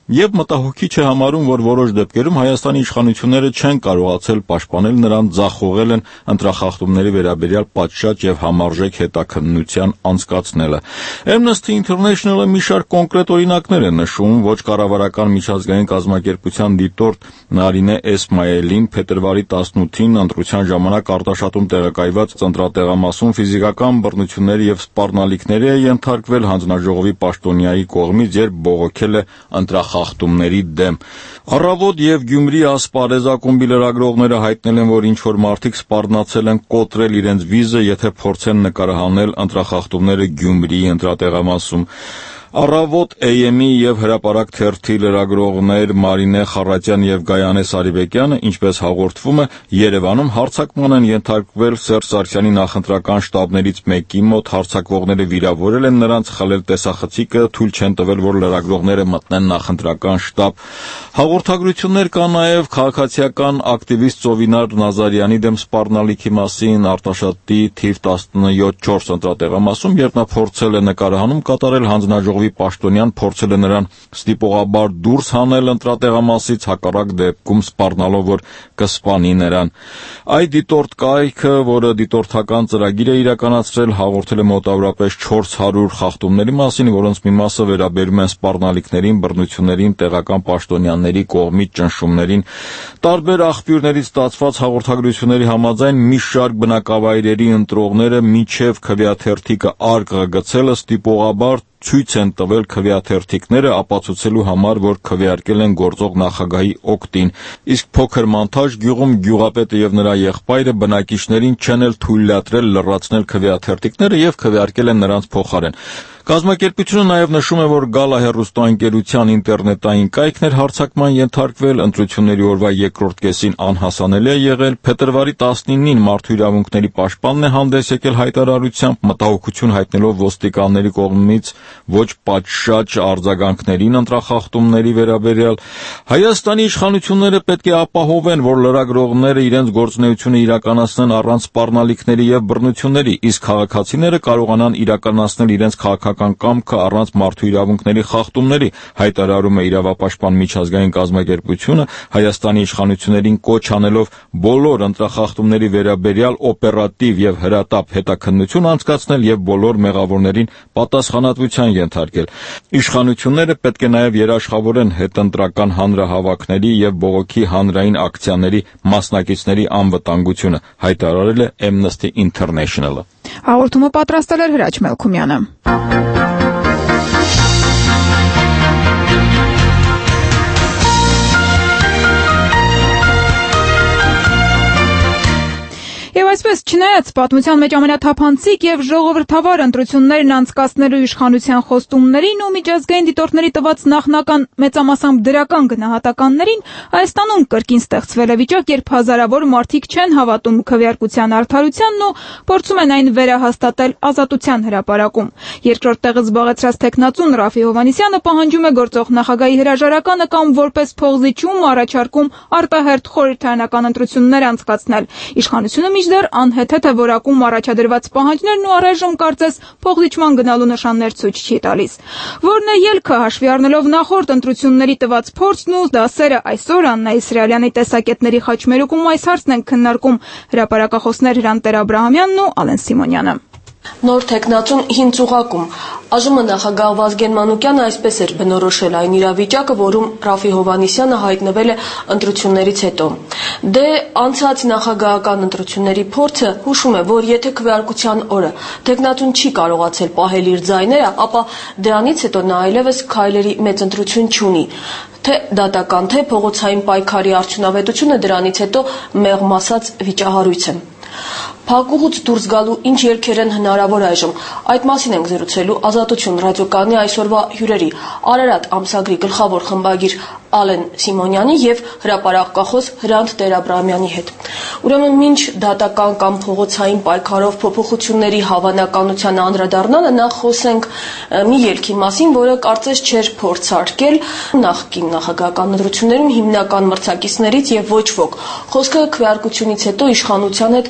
եւ մտահոգիչ է համարում, որ որոշ դեպքերում Հայաստանի իշխանությունները չեն կարողացել պաշտպանել նրան, ձախողել են ընտրախախտումների վերաբերյալ պատշաճ եւ համարժեք հետաքննության անցկացնելը։ Amnesty International-ը մի շարք կոնկրետ օրինակներ է նշում, ոչ կառավարական միջազգային կազմակերպության դիտորդ Նարինե Էսմայելին փետրվարի 18-ին ընտրության ժամանակ Արտաշատում տեղակայված ընտրատեղամասում ֆիզիկական բռնությունների եւ սպառնալիքների է ենթարկվել հանձնաժողովի պաշտոնյայի կողմից, երբ բողոքել է ընտրախախտումների դեմ։ Առավոտ եւ Գյումրի ասպարեզ ակումբի լրագրողները հայտնել են, որ ինչ-որ մարդիկ սպառնացել են կոտրել իրենց վիզը, եթե փորձեն նկարահանել ընտրախախտումները Գյումրիի ընտրատեղամասում։ Առավոտ AM-ի եւ Հրապարակ թերթի լրագրողներ Մարինե Խառատյան եւ Գայանե Սարիբեկյանը, ինչպես հաղորդվում է, Երևանում հարձակման են ենթարկվել Սերժ Սարգսյանի նախընտրական շտաբներից մեկի մոտ, հարձակվողները վիրավորել են նրանց, խլել տեսախցիկը, թույլ չեն տվել, որ լրագրողները մտնեն նախընտրական շտաբ։ Հաղորդագրություններ կան նաեւ քաղաքացիական ակտիվիստ Ծովինար Նազարյանի դեմ սպառնալիքի մասին Արտաշատի թիվ 17-4 ընտրատեղամասում, երբ նա փորձել է նկարահանում կատարել հանձնաժողովի պաշտոնյան փորձել է նրան ստիպողաբար դուրս հանել ընտրատեղամասից, հակառակ դեպքում սպառնալով, որ կսպանի նրան։ Այդ դիտորդ կայքը, որը դիտորդական ծրագիր է իրականացրել, հաղորդել է մոտավորապես 400 խախտումների մասին, որոնց մի մասը վերաբերում են սպառնալիքներին, բռնություններին, տեղական պաշտոնյաների կողմից ճնշումներին։ Տարբեր աղբյուրներից ստացված հաղորդագրությունների համաձայն մի շարք բնակավայրերի ընտրողները մինչև քվեաթերթիկը արկղը գցելը ստիպողաբար ցույց են տվել քվեաթերթիկները ապացուցելու համար, որ քվեարկել են գործող նախագահի օգտին, իսկ փոքր Մանթաշ գյուղում գյուղապետը եւ նրա եղբայրը բնակիչներին չեն էլ թույլատրել լրացնել քվեաթերթիկները եւ քվեարկել են նրանց փոխարեն։ Կազմակերպությունը նաև նշում է, որ Գալա հեռուստաընկերության ինտերնետային կայքն էր հարձակման ենթարկվել, ընտրությունների օրվա երկրորդ կեսին անհասանելի է եղել, փետրվարի 19-ին մարդու իրավունքների պաշտպանն է հանդես եկել հայտարարությամբ, մտահոգություն հայտնելով ոստիկանների կողմից ոչ պատշաճ արձագանքներին ընտրախախտումների վերաբերյալ։ Հայաստանի իշխանությունները պետք է ապահովեն, որ լրագրողները իրենց գործունեությունը իրականացնեն առանց սպառնալիքների եւ բռնությունների, իսկ քաղաքացիները կարողանան իրականացնել իրենց քաղաքական կամքը առանց մարդու իրավունքների խախտումների, հայտարարում է իրավապաշտպան միջազգային կազմակերպությունը, Հայաստանի իշխանություններին կոչ անելով բոլոր ընտրախախտումների վերաբերյալ օպերատիվ եւ հրատապ հետաքննություն անցկացնել եւ բոլոր մեղավորներին պատասխանատվության ենթարկել։ Իշխանությունները պետք է նաեւ երաշխավորեն հետընտրական հանրահավաքների եւ բողոքի հանրային ակցիաների մասնակիցների անվտանգությունը, հայտարարել է Amnesty International-ը։ Հաղորդումը պատրաստել էր Հրաչ Մելքումյանը։ Եվ այսպես, չնայած պատմության մեջ ամենաթափանցիկ եւ ժողովրդավար ընտրություններն անցկացնելու իշխանության խոստումներին ու միջազգային դիտորդների տված նախնական մեծամասամբ դրական գնահատականներին, Հայաստանում կրկին ստեղծվել է վիճակ, երբ հազարավոր մարդիկ չեն հավատում քվեարկության արդարությանն ու փորձում են այն վերահաստատել Ազատության հրապարակում։ Երկրորդ տեղը զբաղեցրած տեխնացուն Ռաֆի Հովհաննիսյանը պահանջում է գործող նախագահի հրաժարականը կամ որպես փողզիչում առաջարկում արտահերթ խորհրդարանական ընտրություններ անցկացնել։ Իշխանությունը մինչդեռ անհեթեթ է որակում առաջադրված պահանջներն ու առայժմ կարծես փողզիչման գնալու նշաններ ցույց չի տալիս։ Որն է ելքը հաշվի առնելով նախորդ ընտրությունների տված փորձն ու դասերը այսօր Աննա Իսրայելյանի տեսակետների խաչմերուկում այս հարցն են քննարկում հրապարակախոսներ Հրանտ Տեր-Աբրահամյանն ու Ալեն Սիմոնյանը։ Նոր տեխնացուն հին ծուղակում։ ԱԺՄ նախագահ Վազգեն Մանուկյանը այսպես էր բնորոշել այն իրավիճակը, որում Ռաֆի Հովհաննիսյանը հայտնվել է ընտրություններից հետո։ Դե անցած նախագահական ընտրությունների փորձը հուշում է, որ եթե քվեարկության օրը տեխնացուն չի կարողացել պահել իր ձայները, ապա դրանից հետո նա այլևս քայլերի մեծ ընտրություն չունի։ Թե դատական, թե փողոցային պայքարի արդյունավետությունը դրանից հետո մեղմ ասած վիճահարույց է։ Փակուղուց դուրս գալու ինչ ելքեր են հնարավոր այժմ։ Այդ մասին ենք զրուցելու Ազատություն ռադիոկայանի այսօրվա հյուրերի Արարատ ամսագրի գլխավոր խմբագիր Ալեն Սիմոնյանի եւ հրապարակախոս Հրանտ Տեր-Աբրահամյանի հետ։ Ուրեմն մինչ դատական կամ փողոցային պայքարով փոփոխությունների հավանականության անդրադառնալը նախ խոսենք մի ելքի մասին, որը կարծես չէր փորձարկել նախկին նախագահական ընտրություններում հիմնական մրցակիցներից եւ ոչ ոք։ Խոսքը քվեարկությունից հետո իշխանության հետ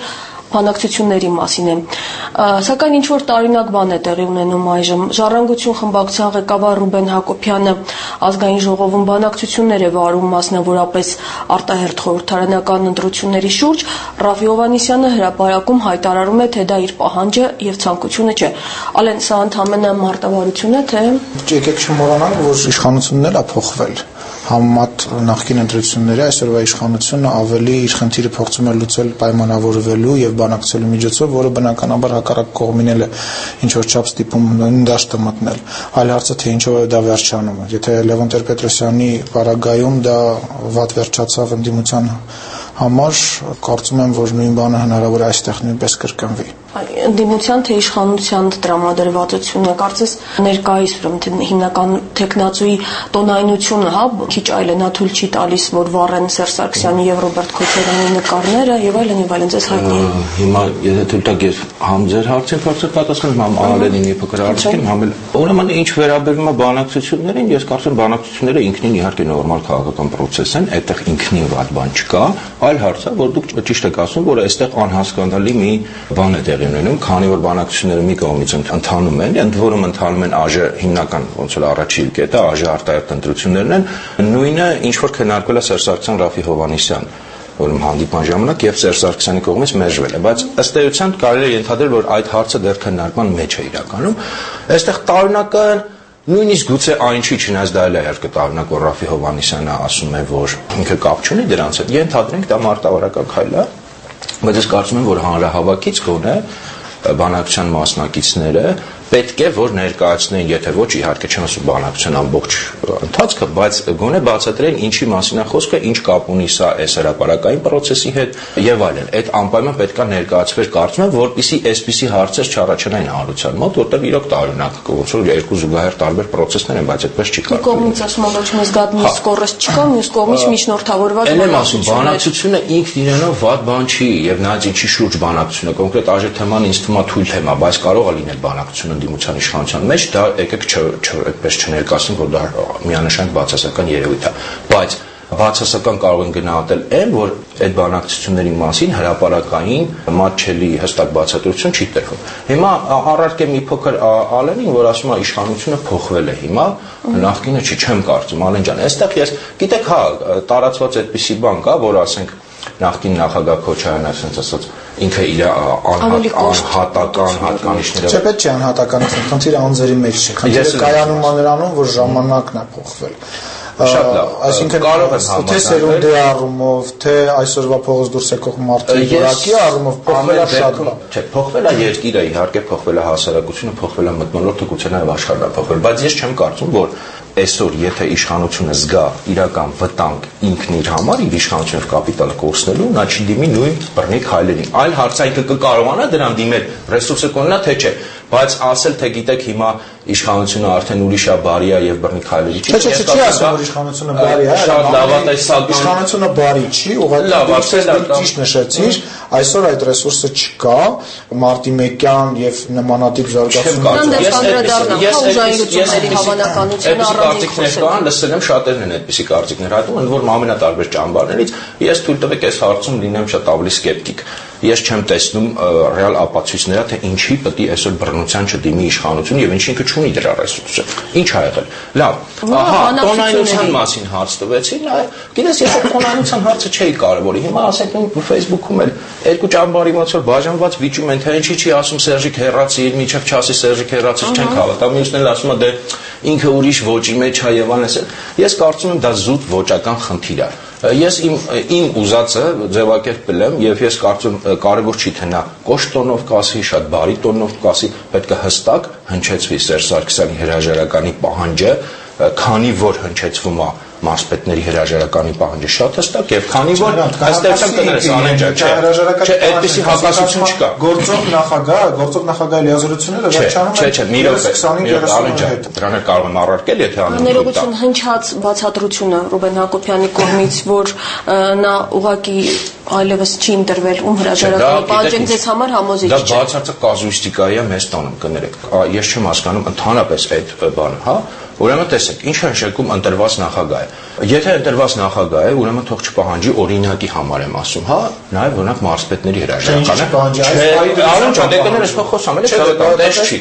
բանակցությունների մասին է։ Սակայն ինչ որ տարինակ բան է տեղի ունենում այժմ։ Ժառանգություն խմբակցության ղեկավար Ռուբեն Հակոբյանը ազգային ժողովում բանակցություններ է վարում մասնավորապես արտահերթ խորհրդարանական ընտրությունների շուրջ, Ռաֆի Հովհաննիսյանը հրապարակում հայտարարում է, թե դա իր պահանջը եւ ցանկությունը չէ։ Ալեն, սա ընդհանրապես մարտավարություն է, թե եկեք չմոռանանք, որ իշխանությունն էլ է փոխվել։ Համեմատ նախկին ընտրությունների այսօրվա իշխանությունը ավելի իր խնդիրը փորձում է լուծել պայմանավորվելու եւ բանակցելու միջոցով, որը բնականաբար հակառակ կողմին էլ է ինչ որ չափ ստիպում նույն դաշտը մտնել։ Այլ հարցը թե ինչով է դա վերջանում։ Եթե Լևոն Տեր-Պետրոսյանի պարագայում դա վատ վերջացավ ընդդիմության համար, կարծում եմ, որ նույն բանը հնարավոր է այստեղ նույնպես կրկնվի։ Ընդդիմության թե իշխանության տրամադրվածությունը, կարծես ներկայիս հիմնական տեխնացուի տոնայնությունը, հա, քիչ այլ է, նա թույլ չի տալիս, որ վառեն Սերժ Սարգսյանի եւ Ռոբերտ Քոչարյանի նկարները եւ այլն եւ այլն, ձեզ հայտնի է։ Հիմա եթե թույլ տաք ես համ ձեր հարցին փորձել պատասխանել, համ Ալենին մի փոքր հարցին, համ էլ ուրեմն ինչ վերաբերում է բանակցություններին, ես կարծում բանակցությունները ինքնին իհարկե նորմալ քաղաքական process են, այդտեղ ինքնին վատ բան չկա, այլ հարցը, որ դուք ճիշտ եք ասում, որ այստեղ անհասկանալի մի բան է տեղի ունենում, քանի որ բանակցությունները մի կողմից ընթանում են, ընդ որում ընթանում են ԱԺ հիմնական ոնց որ առաջին կետը, ԱԺ արտահերթ ընտրություններն են, նույնը ինչ որ քննարկվել է Սերժ Սարգսյան, Ռաֆի Հովհաննիսյան, որում հանդիպման ժամանակ եւ Սերժ Սարգսյանի կողմից մերժվել է, բայց ըստ էության կարելի է ենթադրել, որ այդ հարցը դեռ քննարկման մեջ է իրականում, այստեղ տարօրինական նույնիսկ գուցե այն չի, չնայած դա էլ է իհարկե տարօրինակ, որ Ռաֆի Հովհաննիսյանը ասում է, որ ինքը կապ չունի դրանց հետ, ենթադրենք դա մարտավարական քայլ է, բայց ես կարծում եմ, որ հանրահավաքից գոնե բանակցության մասնակիցները պետք է որ ներկայացնեն, եթե ոչ իհարկե չեմ ասում բանակցության ամբողջ ընթացքը, բայց գոնե բացատրեն ինչի մասին է խոսքը, ինչ կապ ունի սա այս հրապարակային process-ի հետ եւ այլն։ Այդ անպայման պետք է ներկայացվեր, կարծում եմ, որպեսզի այսպիսի հարցեր չառաջանային հանրության մոտ, որտեղ իրոք տարօրինակ ոնց որ երկու զուգահեռ տարբեր process-ներ են, բայց այդպես չի կարող։ Կողմից ասում եմ, ոչ մեզ գատնի սկորս չկա, մյուս կողմից միջնորդավորված բանակցությունը ինքն իրենով վատ բան չի եւ նայած ինչի շուրջ բանակցությունը, կոնկրետ ԱԺ թեման ինձ թվում է թույլ թեմա, բայց կարող է լինել բանակցությունը ընդդիմության իշխանության մեջ, դա եկեք այդպես չներկայացնենք, որ դա միանշանակ բացասական երևույթ է, բայց բացասական կարող են գնահատել այն, որ այդ բանակցությունների մասին հրապարակային մատչելի հստակ բացատրություն չի տրվում։ Հիմա առարկե մի փոքր Ալենին, որ ասում է իշխանությունը փոխվել է հիմա, նախկինը չի, չեմ կարծում, Ալեն ջան, այստեղ ես, գիտեք, հա, տարածված այդպիսի բան կա, որ ասենք նախկին նախագահ Քոչարյանը ասենց ասած ինքը իր անհատական հատկանիշները Չէ, պետք չի անհատականացնել, խնդիրը անձերի մեջ չէ, խնդիրը կայանում է նրանում, որ ժամանակն է փոխվել։ Շատ լավ, այսինքն կարող է թե սերունդի առումով, թե այսօրվա փողոց դուրս եկող մարդու որակի առումով փոխվել է շատ բան։ Չէ, փոխվել է երկիրը, իհարկե փոխվել է հասարակությունը, փոխվել է մթնոլորտը, գուցե նաև աշխարհն է փոխվել, բայց ես չեմ կարծում, որ այսօր եթե իշխանությունը զգա իրական վտանգ ինքն իր համար, իր իշխանությունով կապիտալը կորցնելու, նա չի դիմի նույն բռնի քայլերին։ Այլ հարցը կկարողանա դրան դիմել, ռեսուրսը կունենա, թե չէ, բայց ասել թե գիտեք հիմա իշխանությունը արդեն ուրիշ է, բարի է եւ բռնի քայլերի չի։ Չէ, չի ասում որ իշխանությունը բարի է, շատ լավատեսական իշխանությունը բարի չի, ուղղակի ճիշտ նշեցիր, այսօր այդ ռեսուրսը չկա, մարտի 1-յան եւ նմանատիպ զարգացումներ լսել եմ շատերն են այդպիսի կարծիքներ հայտնում, ընդ որում ամենատարբեր ճամբարներից, ես թույլ տվեք այս հարցում լինեմ շատ ավելի սկեպտիկ։ Ես չեմ տեսնում ռեալ ապացույցները, թե ինչի պետք է այսօր բռնության չդիմի իշխանությունը եւ ինչի ինքը չունի դրա ռեսուրսը։ Ինչ ա եղել։ Լավ, ահա, տոնայնության մասին հարց տվեցին, գիտես, ես տոնայնության հարցը չէի կարևորի։ Հիմա ասենք Facebook-ում էլ երկու ճամբարի ոնց որ բաժանված վիճում են, թե ինչի չի ասում Սերժիկ հերացի, միջև չասի Սերժիկ հերացի չեն հավատա, մյուսն էլ ասում է դե ինքը ուրիշ ոճի մեջ է եւ այլն։ Ես կարծում եմ դա զուտ ոճական խնդիր է։ Ես իմ ուզածը ձևակերպել եմ եւ ես կարծում կարևոր չի թե նա կոշտ տոնով կասի, շատ բարի տոնով կասի, պետք է հստակ հնչեցվի Սերժ Սարգսյանի հրաժարականի պահանջը, քանի որ հնչեցվում է մարզպետների հրաժարականի պահանջը շատ հստակ եւ քանի որ այստեղ կներես Ալեն ջան, չէ, այդպեսի հակասություն չկա։ Գործող նախագահի լիազորությունները վերջանում են։ Չէ, մի րոպե, Ալեն ջան, դրանը կարող եմ առարկել, եթե անում եք։ Ներողություն, հնչած բացատրությունը Ռուբեն Հակոբյանի կողմից, որ նա ուղղակի այլևս չի ընտրվել ում հրաժարականի պահանջենք ձեզ համար համոզիչ չէ։ Դա բացարձակ կազուիստիկայի է մեզ տանում, կներեք։ Ես չեմ հասկանում ընդհանրապես այդ բանը, հա, Ուրեմն տեսեք, ինչ է նշանակում ընտրված նախագահը։ Եթե ընտրված նախագահ է, ուրեմն թող չպահանջի օրինակի համար եմ ասում, հա, նաև օրինակ մարզպետների հրաժարականը։ Արոն ջան, դե կներես թող խոսամ, էլի դες չի։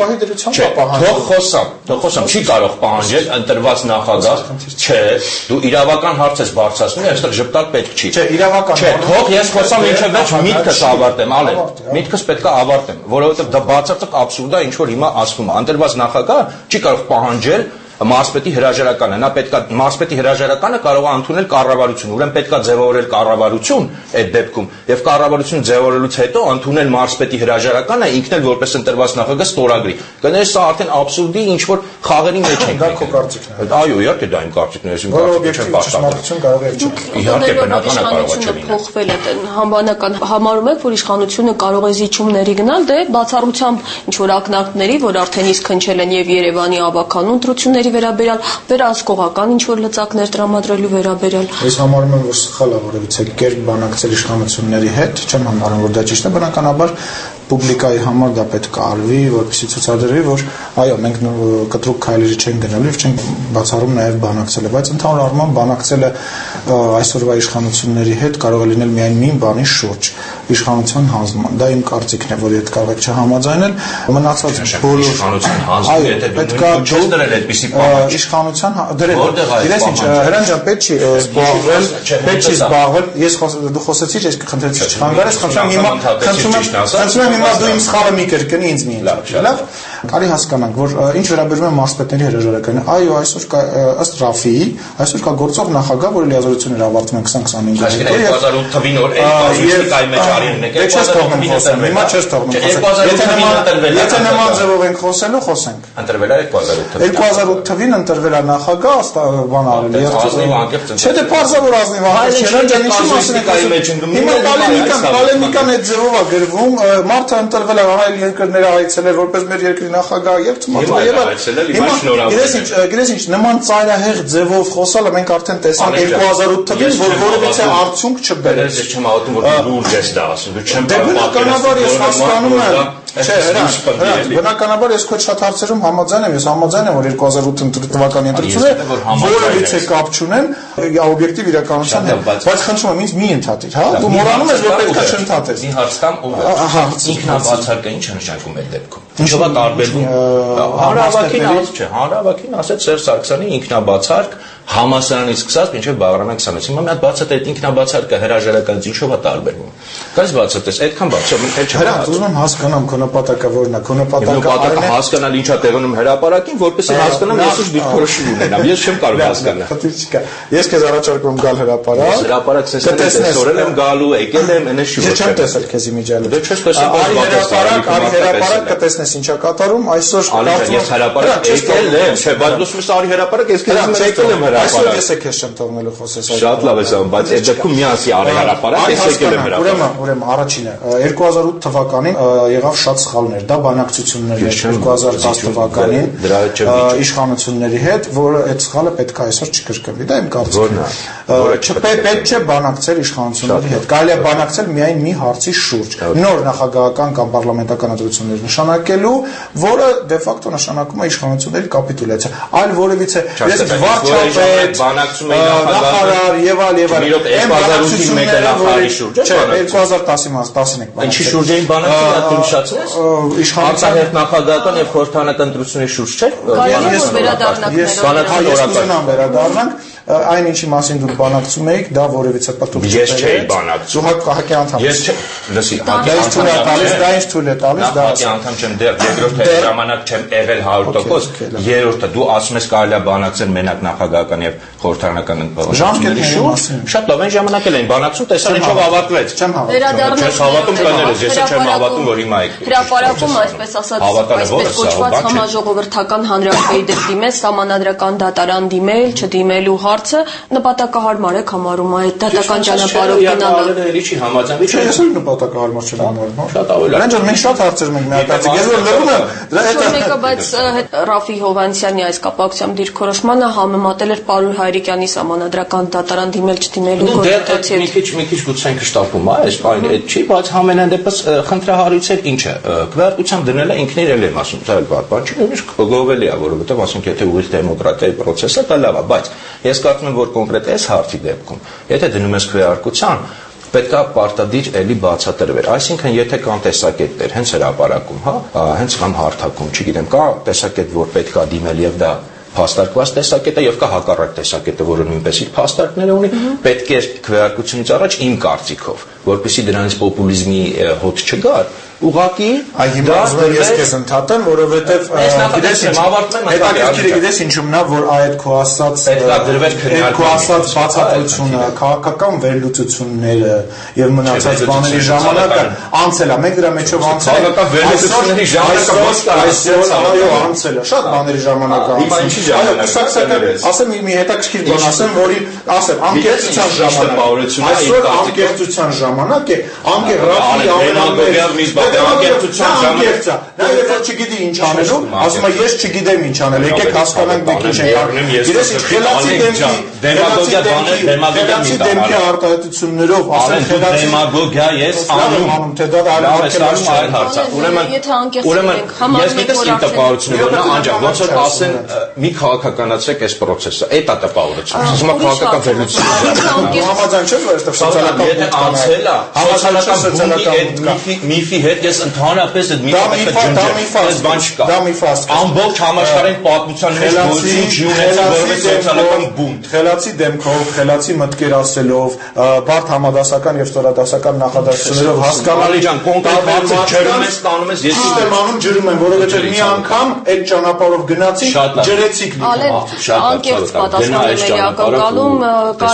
Թող խոսամ, չի կարող պահանջել ընտրված նախագահ, չէ, դու իրավական հարց ես բարձրացնում, այստեղ ժպտալ պետք չի։ Չէ, իրավական։ Չէ, թող ես խոսամ ինչը վերջ միտքս ավարտեմ, ալեն։ Միտքս պետք է ավարտեմ, որովհետև դա բացարձակ աբսուրդ է, ինչ որ հիմա ասվում է։ Ընտրված նախագահ չի կարող պահանջել մարզպետի հրաժարականը, նա պետքա մարզպետի հրաժարականը կարող է ընդունել կառավարություն, ուրեմն պետքա ձևավորել կառավարություն այդ դեպքում եւ կառավարություն ձևավորելուց հետո ընդունել մարզպետի հրաժարականը ինքն էլ որպես ընտրված նախագահ ստորագրի։ Կներես սա արդեն աբսուրդի ինչ որ խաղերի մեջ ենք։ Դա քո կարծիքն է։ Այո, իհարկե դա իմ կարծիքն է, իմ կարծիքը չեմ պաշտպանում կարող է չէ։ Իհարկե բնական է կարող է չլինել։ Փոխվել է համանական համարում եք, որ իշխանությունը կարող է զիջումների գնալ, դե բացառությամբ ինչ որ ակնարկների, որ արդեն իսկ հնչել են եւ Երևանի ավականու ընտրությունների վերաբերյալ վերահսկողական ինչ որ լծակներ տրամադրելու վերաբերյալ։ Ես համարում եմ, որ սխալ է որևիցե կերպ բանակցել իշխանությունների հետ, չեմ համարում, որ դա ճիշտ է, բնականաբար պուբլիկայի համար դա պետք է արվի, որպեսզի ցուցադրվի, որ այո, մենք կտրուկ քայլերի չենք գնալու եւ չենք բացառում նաեւ բանակցելը, բայց ընդհանուր առմամբ բանակցելը այսօրվա իշխանությունների հետ կարող է լինել միայն մի բանի շուրջ՝ իշխանության հանձնման։ Դա իմ կարծիքն է, որ եթե կարող եք չհամաձայնել, մնացած բոլոր իշխանության հանձնում, եթե դու չես դրել այդպիսի պահանջ, իշխանության դրել։ Իրենց ինչ Հրանտ ջան, պետք չի զբաղվել, ես դու խոսեցիր, ես կխնդրեցի չխանգարես, խնդրում եմ հիմա դու իմ սխալը մի կրկնի ինձ մի լավ, կարի հասկանանք, որ ինչ վերաբերում է մարզպետների հրաժարականը, այո, այսօր կա ըստ Ռաֆիի, այսօր կա գործող նախագահ, որի լիազորությունները ավարտվում են 2025 2008 թվին օր կազմիկայի մեջ արին եք 2008 հիմա չես թողնում եթե նման ձևով ենք խոսելու, խոսենք։ Ընտրվել է 2008 թվին ընտրվել է նախագահ, բան արել է։ Ազնիվ անկեղծ Չէ, դե պարզավոր ազնիվ անկեղծ չէ, ջան, ինչի մասին եք ասում։ Հիմա պոլեմիկան այդ ձևով է գրվում, մարդը ընտրվել է այլ երկրներ այցելել որպես մեր երկրի նախագահ եւ գիտես ինչ նման ծայրահեղ ձևով խոսալը մենք արդեն տեսանք 2008 թվին, որ որևիցե արդյունք չբերեց։ Ես չեմ հավատում, որ դու լուրջ ես դա ասում, դու չեմ բնականաբար ես հասկանում եմ։ Չէ, բնականաբար ես քո շատ հարցերում համաձայն եմ, ես համաձայն եմ, որ 2008 թվականի ընտրությունները որևիցե կապ չունեն օբյեկտիվ իրականության հետ, բայց խնդրում եմ ինձ մի ընդհատիր, հա, դու մոռանում ես, որ պետք է չընդհատես։ Մի հարց տամ, ինքնաբացարկը ինչ է նշանակում այդ դեպքում։ Ինչով է տարբերվում հանրահավաքին ասեց Սերժ Սարգսյանի ինքնաբացարկ համասարանից սկսած մինչև Բաղրամյան 26։ Հիմա մի հատ բացատ այդ ինքնաբացարկը հրաժարականից ինչով է տարբերվում։ Կայս բացատես, այդքան բաց չէ, էլ չեմ։ Հրանտ, ուզում եմ հասկանամ քո նպատակը որն է, քո նպատակը հասկանալ ինչա տեղնում հրապարակին, որպեսզի հասկանամ ես ինչ դիրքորոշում ունենամ։ Ես չեմ կարող հասկանալ։ Ես քեզ առաջարկում գալ հրապարակ։ Ես հրապարակ տեսնել եմ գալու, եկել եմ, այնպես շուտ։ Ես չեմ տեսել քեզ իմիջիալը։ Դե չես տեսել հրապարակ կտեսնես ինչա կատարում, այսօր ես հրապարակ եկել եմ, չէ, բայց դու ասում ես արի հրապարակ, ես քեզ եկել եմ հրապարակ։ Այսօր ես քեզ չեմ թողնելու խոսես այդ։ Շատ լավ է սա, բայց այդ դեպքում միասի արի հրապարակ, ես եկել եմ հրապարակ։ Ուրեմն առաջինը 2008 թվականին եղավ շատ սխալներ, դա բանակցություններ էր 2010 թվականին իշխանությունների հետ, որը այդ սխալը պետք է այսօր չկրկնվի, դա իմ կարծիքն է։ Պետք չէ բանակցել իշխանությունների հետ, կարելի է բանակցել միայն մի հարցի շուրջ, նոր նախագահական կամ պարլամենտական ընտրություններ նշանակելու, որը դե ֆակտո նշանակում է իշխանությունների կապիտուլյացիա, այլ որևիցե վարչապետ, բանակցում էի նախագահ եւ այլ Իրոք 2008-ին մեկը նախարարի շուրջ չէ 2010-ի մաս 11 բան ինչի շուրջ էին բանակցում դա նշացրես իշխանության նախագահական եւ խորհրդանական ընտրությունների շուրջ չէ ես վերադառնանք այն ինչի մասին դուք բանակցում եք դա որևիցե պատուկ չէ ես չէի բանակցում հակի անդամ ես չէ լսի դա ինչ թույլ է տալիս դա հակի անդամ չեմ դեռ երկրորդը ժամանակ չեմ եղել 100% երրորդը դու ասում ես կարելի է բանակցել մենակ նախագահական եւ խորհրդանական ընտրությունների շուրջ շատ լավ այն ժամանակ էլ էին բանակցում տեսան ինչով ավարտվեց չեմ հավատում չես հավատում կներես ես չեմ հավատում որ հիմա եք հրապարակում այսպես ասած այսպես կոչված համաժողովրդական հանրապետի դիմել սահմանադրական դատարան դիմել չդիմելու հարցը նպատակահարմար եք համարում այդ դատական ճանապարհով գնալը։ Էլի չի համաձայնվի, Չէ, ես էլ նպատակահարմար չեմ համարում, հա։ Շատ ավելի լավ։ Մենք շատ հարցեր մենք միակացիկ։ Ես որ լրում եմ, դրա Մեկը բայց Ռաֆի Հովհաննիսյանի այս կապակցությամբ դիրքորոշմանը համեմատել էր Պարուհ Հայրիկյանի սահմանադրական դատարան դիմել չդիմելու գործընթացի հետ։ Մի քիչ գուցե շտապում է, այս բանը այդ չի, բայց համենայն դեպս խնդրահարույցը ինչ է։ Քվեարկությամբ դնելը ինքն իրեն եմ ասում, դա էլ բան չի, նույնիսկ գովելի է, որովհետև ասենք եթե ուղիղ դեմոկրատիայի process-ը դա լավ է, բայց ես կարծում եմ որ կոնկրետ այս հարցի դեպքում, եթե դնում ես քվեարկության, պետք է պարտադիր էլի բացատրվեր, այսինքն եթե կան տեսակետներ հենց հրապարակում, հա, հենց կամ հարթակում, չգիտեմ, կա տեսակետ, որ պետք է դիմել եւ դա փաստարկված տեսակետը եւ կա հակառակ տեսակետը, որը նույնպես իր փաստարկները ունի, պետք է քվեարկությունից առաջ իմ կարծիքով, որպեսզի դրանից պոպուլիզմի հոտ չգար, ուղղակի հիմա ուզում եմ ես քեզ ընդհատեմ, որովհետև հետաքրքիր է գիտես ինչու՞մն է, որ այդ քո ասած բացատրությունը, քաղաքական վերլուծությունները եւ մնացած բաների ժամանակը անցել է, մենք դրա մեջով անցել ենք վերլուծությունների ժամանակը անցել է, շատ բաների ժամանակը ասեմ մի հետաքրքիր բան ասեմ, որի ասեմ անկեղծության ժամանակ այսօր անկեղծության ժամանակ է, անկեղծի ամենամեծ Նա երբ որ չգիտի ինչ անելու, ասում է ես չգիտեմ ինչ անել, եկեք հասկանանք մենք ինչ ենք անում։ Գիտես ինչ խելացի դեմքի արտահայտություններով ասեն խելացի դեմագոգիա ես անում, թե դա այլ հարց է։ Ուրեմն ես գիտես ինչ տպավորություն ունեմ, անջան ոնց որ ասեն մի քաղաքականացրեք այս process-ը, այդ է տպավորությունը։ Ասում եմ քաղաքական վերլուծություն։ Համաձայն չես որ այստեղ սոցիալական եթե անցել է, սոցիալական միֆի հետ ես ընդհանրապես այդ միֆը ջնջեմ։ Այս բան չկա։ Դա միֆ է։ Ամբողջ համաշխարհային պատմության մեջ գոյություն չի ունեցել որևէ սոցիալական բունտ։ Խելացի դեմքով, խելացի մտքեր ասելով, բարդ համադասական եւ ստորադասական նախադասություններով հասկանալի ջան, կոնկրետ հարցը ջրում ես, տանում ես, ես եմ անում ջրում եմ, որովհետեւ մի անգամ այդ ճանապարհով գնացի, ջրեցիք լի։ Անկեղծ պատասխանել էի ակնկալում, կա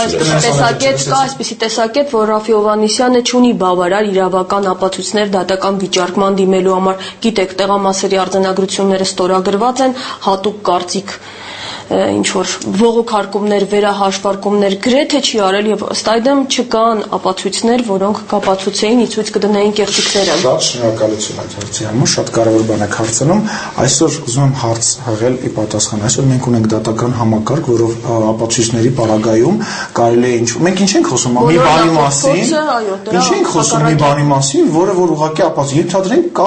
այսպիսի տեսակետ, որ Ռաֆի Հովհաննիսյանը չունի բավարար իրավական ապացույցներ դատական վիճարկման դիմելու համար, գիտեք, տեղամասերի արձանագրությունները ստորագրված են, հատուկ կարծիք ինչ որ ողոքարկումներ, վերահաշվարկումներ գրեթե չի արել եւ ըստ այդմ չկան ապացույցներ, որոնք կապացուցեին ի ցույց կդնեին կեղծիքները։ Շատ շնորհակալություն այդ հարցի համար, շատ կարևոր բան եք հարցնում։ Այսօր ուզում եմ հարց հղել ի պատասխան։ Այսօր մենք ունենք դատական համակարգ, որով ապացույցների պարագայում կարելի է ինչ մենք ինչ ենք խոսում մի բանի մասին, ինչ ենք խոսում մի բանի մասին, որը որ ուղղակի ապացույց ենթադրենք կա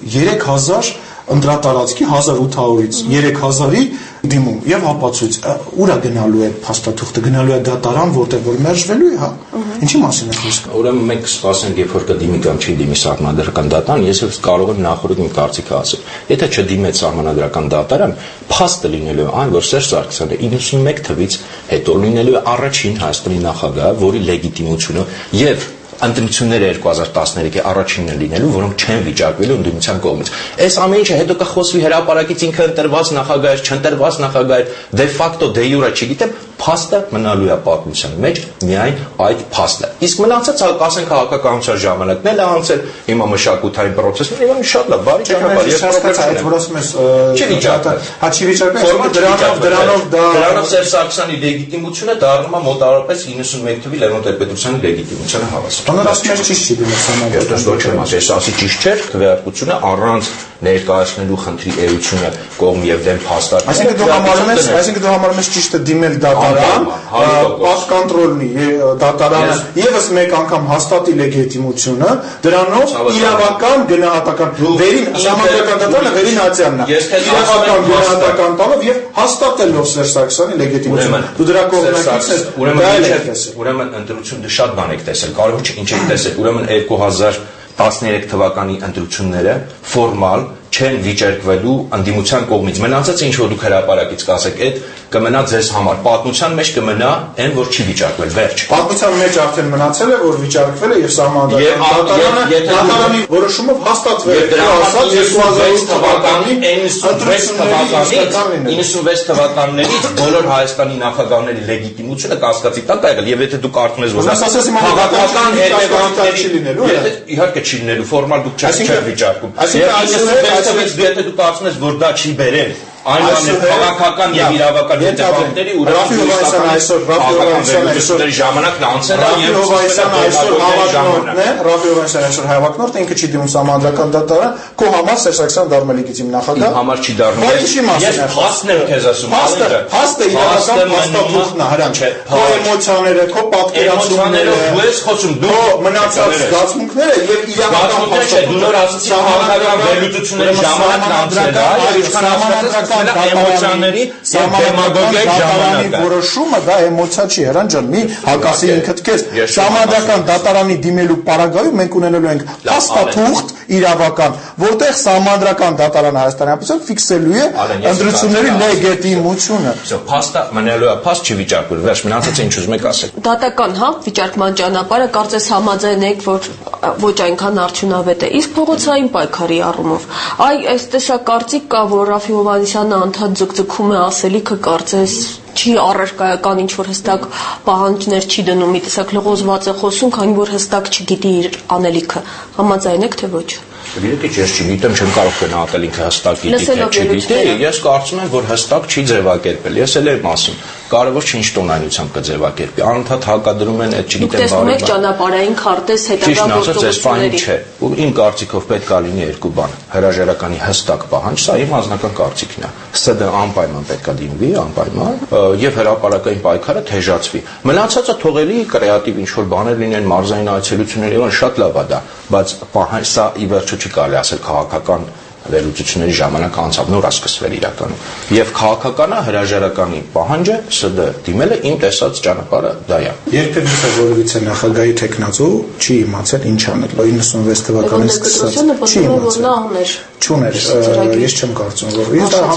3000 ընտրատարածքի 1800-ից 3000-ի դիմում եւ ապացույց ուրա գնալու է փաստաթուղթը գնալու է դատարան որտեղ որ մերժվելու է հա ինչի մասին է խոսքը ուրեմն մենք սպասենք երբ որ կդիմի կամ չի դիմի սահմանադրական դատարան ես ես կարող եմ նախորդ իմ կարծիքը ասել եթե չդիմեց սահմանադրական դատարան փաստը լինելու այն որ Սերժ Սարգսյանը 91 թվից հետո լինելու է առաջին Հայաստանի նախագահը որի լեգիտիմությունը եւ ընտրությունները 2013-ի առաջինն են լինելու, որոնք չեն վիճարկվելու ընդդիմության կողմից։ Այս ամեն ինչը հետո կխոսվի հրապարակից ինքը ընտրված նախագահ, չընտրված նախագահ, դե ֆակտո, դե յուրա, չգիտեմ, փաստը մնալու է պատմության մեջ միայն այդ փաստը։ Իսկ մնացած ասենք քաղաքականության ժամանակն էլ անցել, հիմա մշակութային process-ներ, իվան շատ լավ, բարի ճանապարհ, ես prosesը այդ որ ասում ես չի վիճարկվել։ Հա չի վիճարկվել, դրանով Սերժ Սարգսյանի լեգիտիմությունը դառնում է մոտավորապես 91 թվի Լևոն Տեր-Պետրոսյանի լեգիտիմությանը հավասար։ Բանալաշկեր ճիշտ չի դիմել սահմանադրական։ Ես ոչ եմ ասել, ասի ճիշտ չէ, քվեարկությունը առանց ներկայացնելու խնդրի էությունը կողմ եւ դեմ փաստարկել։ Այսինքն դու համարում ես ճիշտը դիմել դատարան, պատկանտրոլնի դատարանը եւս մեկ անգամ հաստատի լեգիտիմությունը, դրանով իրավական գնահատական վերին համակարգական դատարանը վերին ացիանն է։ Իրավական գնահատական տալով եւ հաստատելով Սերժ Սարգսյանի լեգիտիմությունը։ Դու դրա կողմնակից ես, ուրեմն ընտրությունը շատ բան եք տեսել, կարող չէ ինչ եք տեսել, ուրեմն 2013 թվականի ընտրությունները ֆորմալ չեն վիճարկվելու ընդդիմության կողմից։ Մնացած ինչ որ դուք հրապարակից կասեք, այդ կմնա ձեզ համար։ Պատմության մեջ կմնա այն, որ չի վիճարկվել, վերջ։ Պատմության մեջ արդեն մնացել է, որ վիճարկվել է եւ սահմանադրական դատարանի որոշումով հաստատվել է։ Ասած 2006 թվականի 96 թվականներից բոլոր Հայաստանի նախագահների լեգիտիմությունը կասկածի տակ է եղել եւ եթե դուք կարծում ես, որ քաղաքական հետևանքներ չի լինելու, իհարկե չի լինելու, ֆորմալ դուք չեք վիճարկում։ Եթե դու կարծում ես, որ դա չի բերել Այնուամենայնիվ քաղաքական եւ իրավական հետևանքների ուրեմն ժամանակն անցել է եւ Ռաֆի Հովհաննիսյանը այսօր հավակնորդ ինքը չի դիմում սահմանադրական դատարան, քո համար Սերժակյան դառնում է լեգիտիմ նախագահ։ Համար չի դառնում։ Ես փաստն եմ քեզ ասում, փաստը իրական փաստաթուղթն է, հրանջ։ Քո էմոցիաները, քո պատկերացումները, դու ես խոսում, դու մնացած զգացմունքները եւ իրական փաստաթուղթը դու նոր ասացի քաղաքական վերլուծությունների ժամանակն անցել է, եւ ինչքան հասկացել էմոցիաների եւ դեմագոգիայի ժամանակը։ Որոշումը դա էմոցիա չի, հրանջ ջան, մի հակասի ինքդ քեզ։ Սահմանադրական դատարանի դիմելու պարագայում մենք ունենալու ենք փաստաթուղթ իրավական, որտեղ սահմանադրական դատարանը Հայաստանի Հանրապետության ֆիքսելու է ընտրությունների լեգիտիմությունը։ Փաստը մնալու է, փաստ չի վիճարկվել, վերջ մնացածը ինչ ուզում եք ասել։ Դատական վիճարկման ճանապարհը կարծես համաձայն եք, որ ոչ այնքան արդյունավետ է։ Իսկ փողոցային պայքարի առումով, այս տեսակարծիք կա, որ Ռաֆի Հովհաննիսյանը անդադ ձգձգում է ասելիքը, կարծես չի առարկայական ինչ որ հստակ պահանջներ չի դնում, մի տեսակ լղոզված է խոսում, քանի որ հստակ չգիտի իր անելիքը։ Համաձայն եք թե ոչ։ Գիտեք, ես չգիտեմ, չեմ կարող գնահատել ինքը հստակ գիտի թե չգիտի, ես կարծում եմ, որ հստակ չի ձևակերպել։ Ես էլ եմ ասում, կարևոր չի ինչ տոնայնությամբ կձևակերպի։ Անընդհատ հակադրում են այդ չգիտեմ բարի։ Դուք տեսնում եք ճանապարհային քարտեզ հետագա գործողությունների։ Չէ, ու իմ կարծիքով պետք է լինի երկու բան՝ հրաժարականի հստակ պահանջ, սա իմ անձնական կարծիքն է։ ՍԴ անպայման պետք է դիմվի, անպայման, եւ հրապարակային պայքարը թեժացվի։ Մնացածը թողելի կրեատիվ ինչ որ բաներ լինեն, մարզային այցելություններ, եւ շատ լավ է դա, բայց պահանջ սա ի վերջո չի կարելի ասել քաղաքական վերլուծությունների ժամանակ անցավ, նոր է սկսվել իրականում։ Եւ քաղաքականը հրաժարականի պահանջը ՍԴ դիմելը իմ տեսած ճանապարհը դա է։ Երբեք որևիցե նախագահի տեխնացու չի իմացել ինչ անել։ 96 թվականից սկսած չի իմացել։ Չուներ, ես չեմ կարծում, որ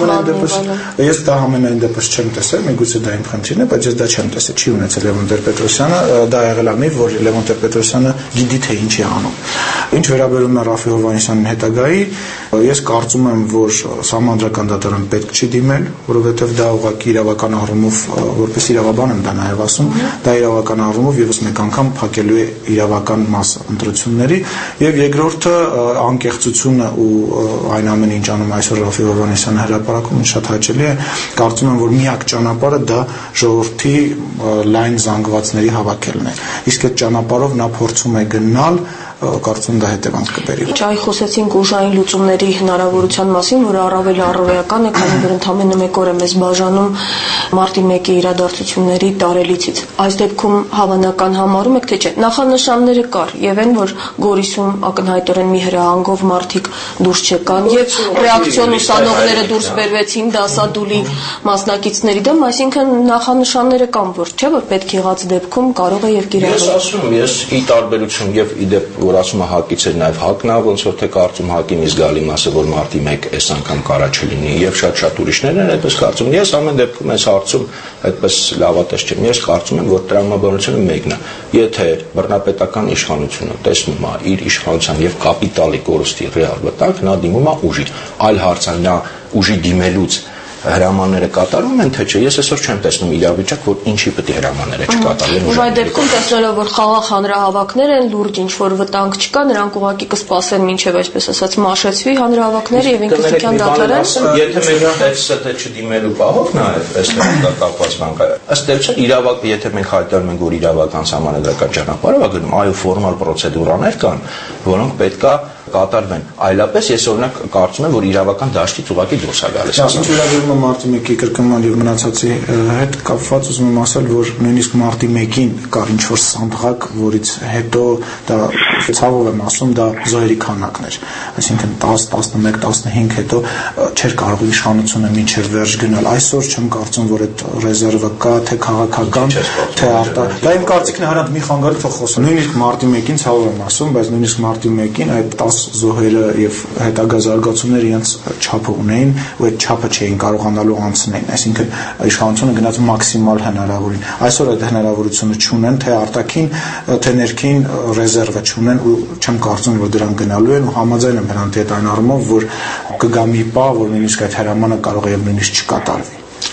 ես դա համենայն դեպս չեմ տեսել, միգուցե դա իմ խնդիրն է, բայց ես դա չեմ տեսել, չի ունեցել Լևոն Տեր-Պետրոսյանը, դա եղել է միֆ, որ Լևոն Տեր-Պետրոսյանը գիտի թե ինչ է անում։ Ինչ վերաբերում է Ռաֆի Հովհաննիսյանին հետագայի, ես կարծում եմ, որ սահմանադրական դատարան պետք չի դիմել, որովհետև դա ուղղակի իրավական առումով, որպես իրավաբան եմ դա նաև ասում, դա իրավական առումով եւս մեկ անգամ փակելու է իրավական մասը ընտրությունների, եւ երկրորդը անկեղծությունը ու այն ամենը ինչ անում այսօր Ռաֆի Հովհաննիսյանը հրապարակում շատ հաճելի է, կարծում եմ, որ միակ ճանապարհը դա ժողովրդի լայն զանգվածների հավաքելն է։ Իսկ այդ ճանապարհով նա փորձում է գնալ, կարծում դա հետևանք կբերի։ Այ խոսեցինք ուժային լուծումների հնարավորության մասին, որը առավել առօրեական է, քանի որ ընդամենը մեկ օր է մեզ բաժանում մարտի 1-ի իրադարձությունների տարելիցից։ Այս դեպքում հավանական համարում եք թե չէ։ Նախանշանները կար եւ այն, որ Գորիսում ակնհայտորեն մի հրահանգով մարդիկ դուրս չեկան եւ ռեակցիոն ուսանողները դուրս բերվեցին դասադուլի մասնակիցների դեմ, այսինքն նախանշանները կան, որ չէ, որ պետք եղած դեպքում կարող է եւ կիրառվել։ Ես ասում եմ, ես ի տարբերություն եւ ի դեպ որ ասում է հակից էր նաև հակնա, ոնց որ թե կարծում հակին զգալի մասը, որ մարտի 1 այս անգամ կարա չլինի եւ շատ ուրիշներն են այդպես կարծում։ Ես ամեն դեպքում այս հարցում այդպես լավատես չեմ։ Ես կարծում եմ, որ տրամաբանությունը մեկն է։ Եթե բռնապետական իշխանությունը տեսնում է իր իշխանության եւ կապիտալի կորստի ռեալ վտանգ, նա դիմում է ուժի։ Այլ հարց է նա ուժի դիմելուց հրամանները կատարում են թե չէ, ես այսօր չեմ տեսնում իրավիճակ, որ ինչի պետք է հրամանները չկատարվեն։ Ու այդ դեպքում տեսնելով, որ խաղաղ հանրահավաքներ են, լուրջ ինչ որ վտանգ չկա, նրանք ուղղակի կսպասեն մինչև այսպես ասած մաշեցվի հանրահավաքները եւ ինքնիշխան դատարան։ Եթե մենք ՍԴ չդիմելու պահով նաեւ այստեղ կապված բան կա։ Ըստ էության իրավակ, եթե մենք հայտարարում ենք, որ իրավական սահմանադրական ճանապարհով է գնում, այո, ֆորմալ պրոցեդուրաներ կան, որոնք պետքա կատարվեն։ Այլապես ես օրինակ կարծում եմ, որ իրավական դաշտից ուղղակի դուրս է գալիս։ Ինչ վերաբերում է մարտի 1-ի կրկնման եւ մնացածի հետ կապված, ուզում եմ ասել, որ նույնիսկ մարտի 1-ին կար ինչ-որ սանդղակ, որից հետո դա ցավով եմ ասում, դա զոհերի քանակն էր։ Այսինքն 10, 11, 15 հետո չէր կարող իշխանությունը մինչև վերջ գնալ։ Այսօր չեմ կարծում, որ այդ ռեզերվը կա, թե քաղաքական, թե արտահայտ։ Դա իմ կարծիքն է, հրանտ մի խանգարի թող խոսեմ։ Նույնիսկ մարտի 1-ին ցավով եմ ասում, բայց նույնիսկ մարտի 1-ին այդ 10 զոհերը եւ հետագա զարգացումները իրենց չափը ունեին, ու այդ չափը չէին կարողանալու անցնել։ Այսինքն իշխանությունը գնաց մաքսիմալ հնարավորին։ Այսօր այդ հնարավորությունը չունեն, թե արտաքին, թե ներքին ռեզերվը չունեն, ու չեմ կարծում, որ դրան գնալու են, ու համաձայն եմ նրանց հետ այն առումով, որ կգա մի պահ, որ նույնիսկ այդ հրամանը կարող է նույնիսկ չկատարվի։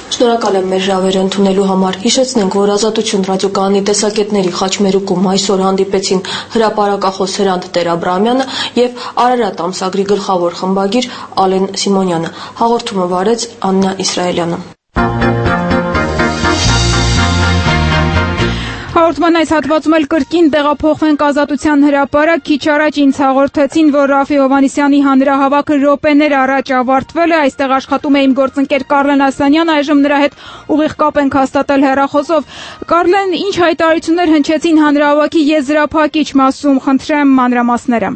Շնորհակալ եմ մեր հրավերը ընդունելու համար։ Հիշեցնենք, որ Ազատություն ռադիոկայանի տեսակետների խաչմերուկում այսօր հանդիպեցին հրապարակախոս Հրանտ Տեր-Աբրահամյանը եւ Արարատ ամսագրի գլխավոր խմբագիր Ալեն Սիմոնյանը։ Հաղորդումը վարեց Աննա Իսրայելյանը։ Հաղորդման այս հատվածում էլ կրկին տեղափոխվենք Ազատության հրապարակ։ Քիչ առաջ ինձ հաղորդեցին, որ Ռաֆի Հովհաննիսյանի հանրահավաքը րոպեներ առաջ ավարտվել է։ Այստեղ աշխատում է իմ գործընկեր Կարլեն Ասանյան, այժմ նրա հետ ուղիղ կապ ենք հաստատել հեռախոսով։ Կարլեն, ինչ հայտարարություններ հնչեցին հանրահավաքի եզրափակիչ մասում, խնդրեմ մանրամասները։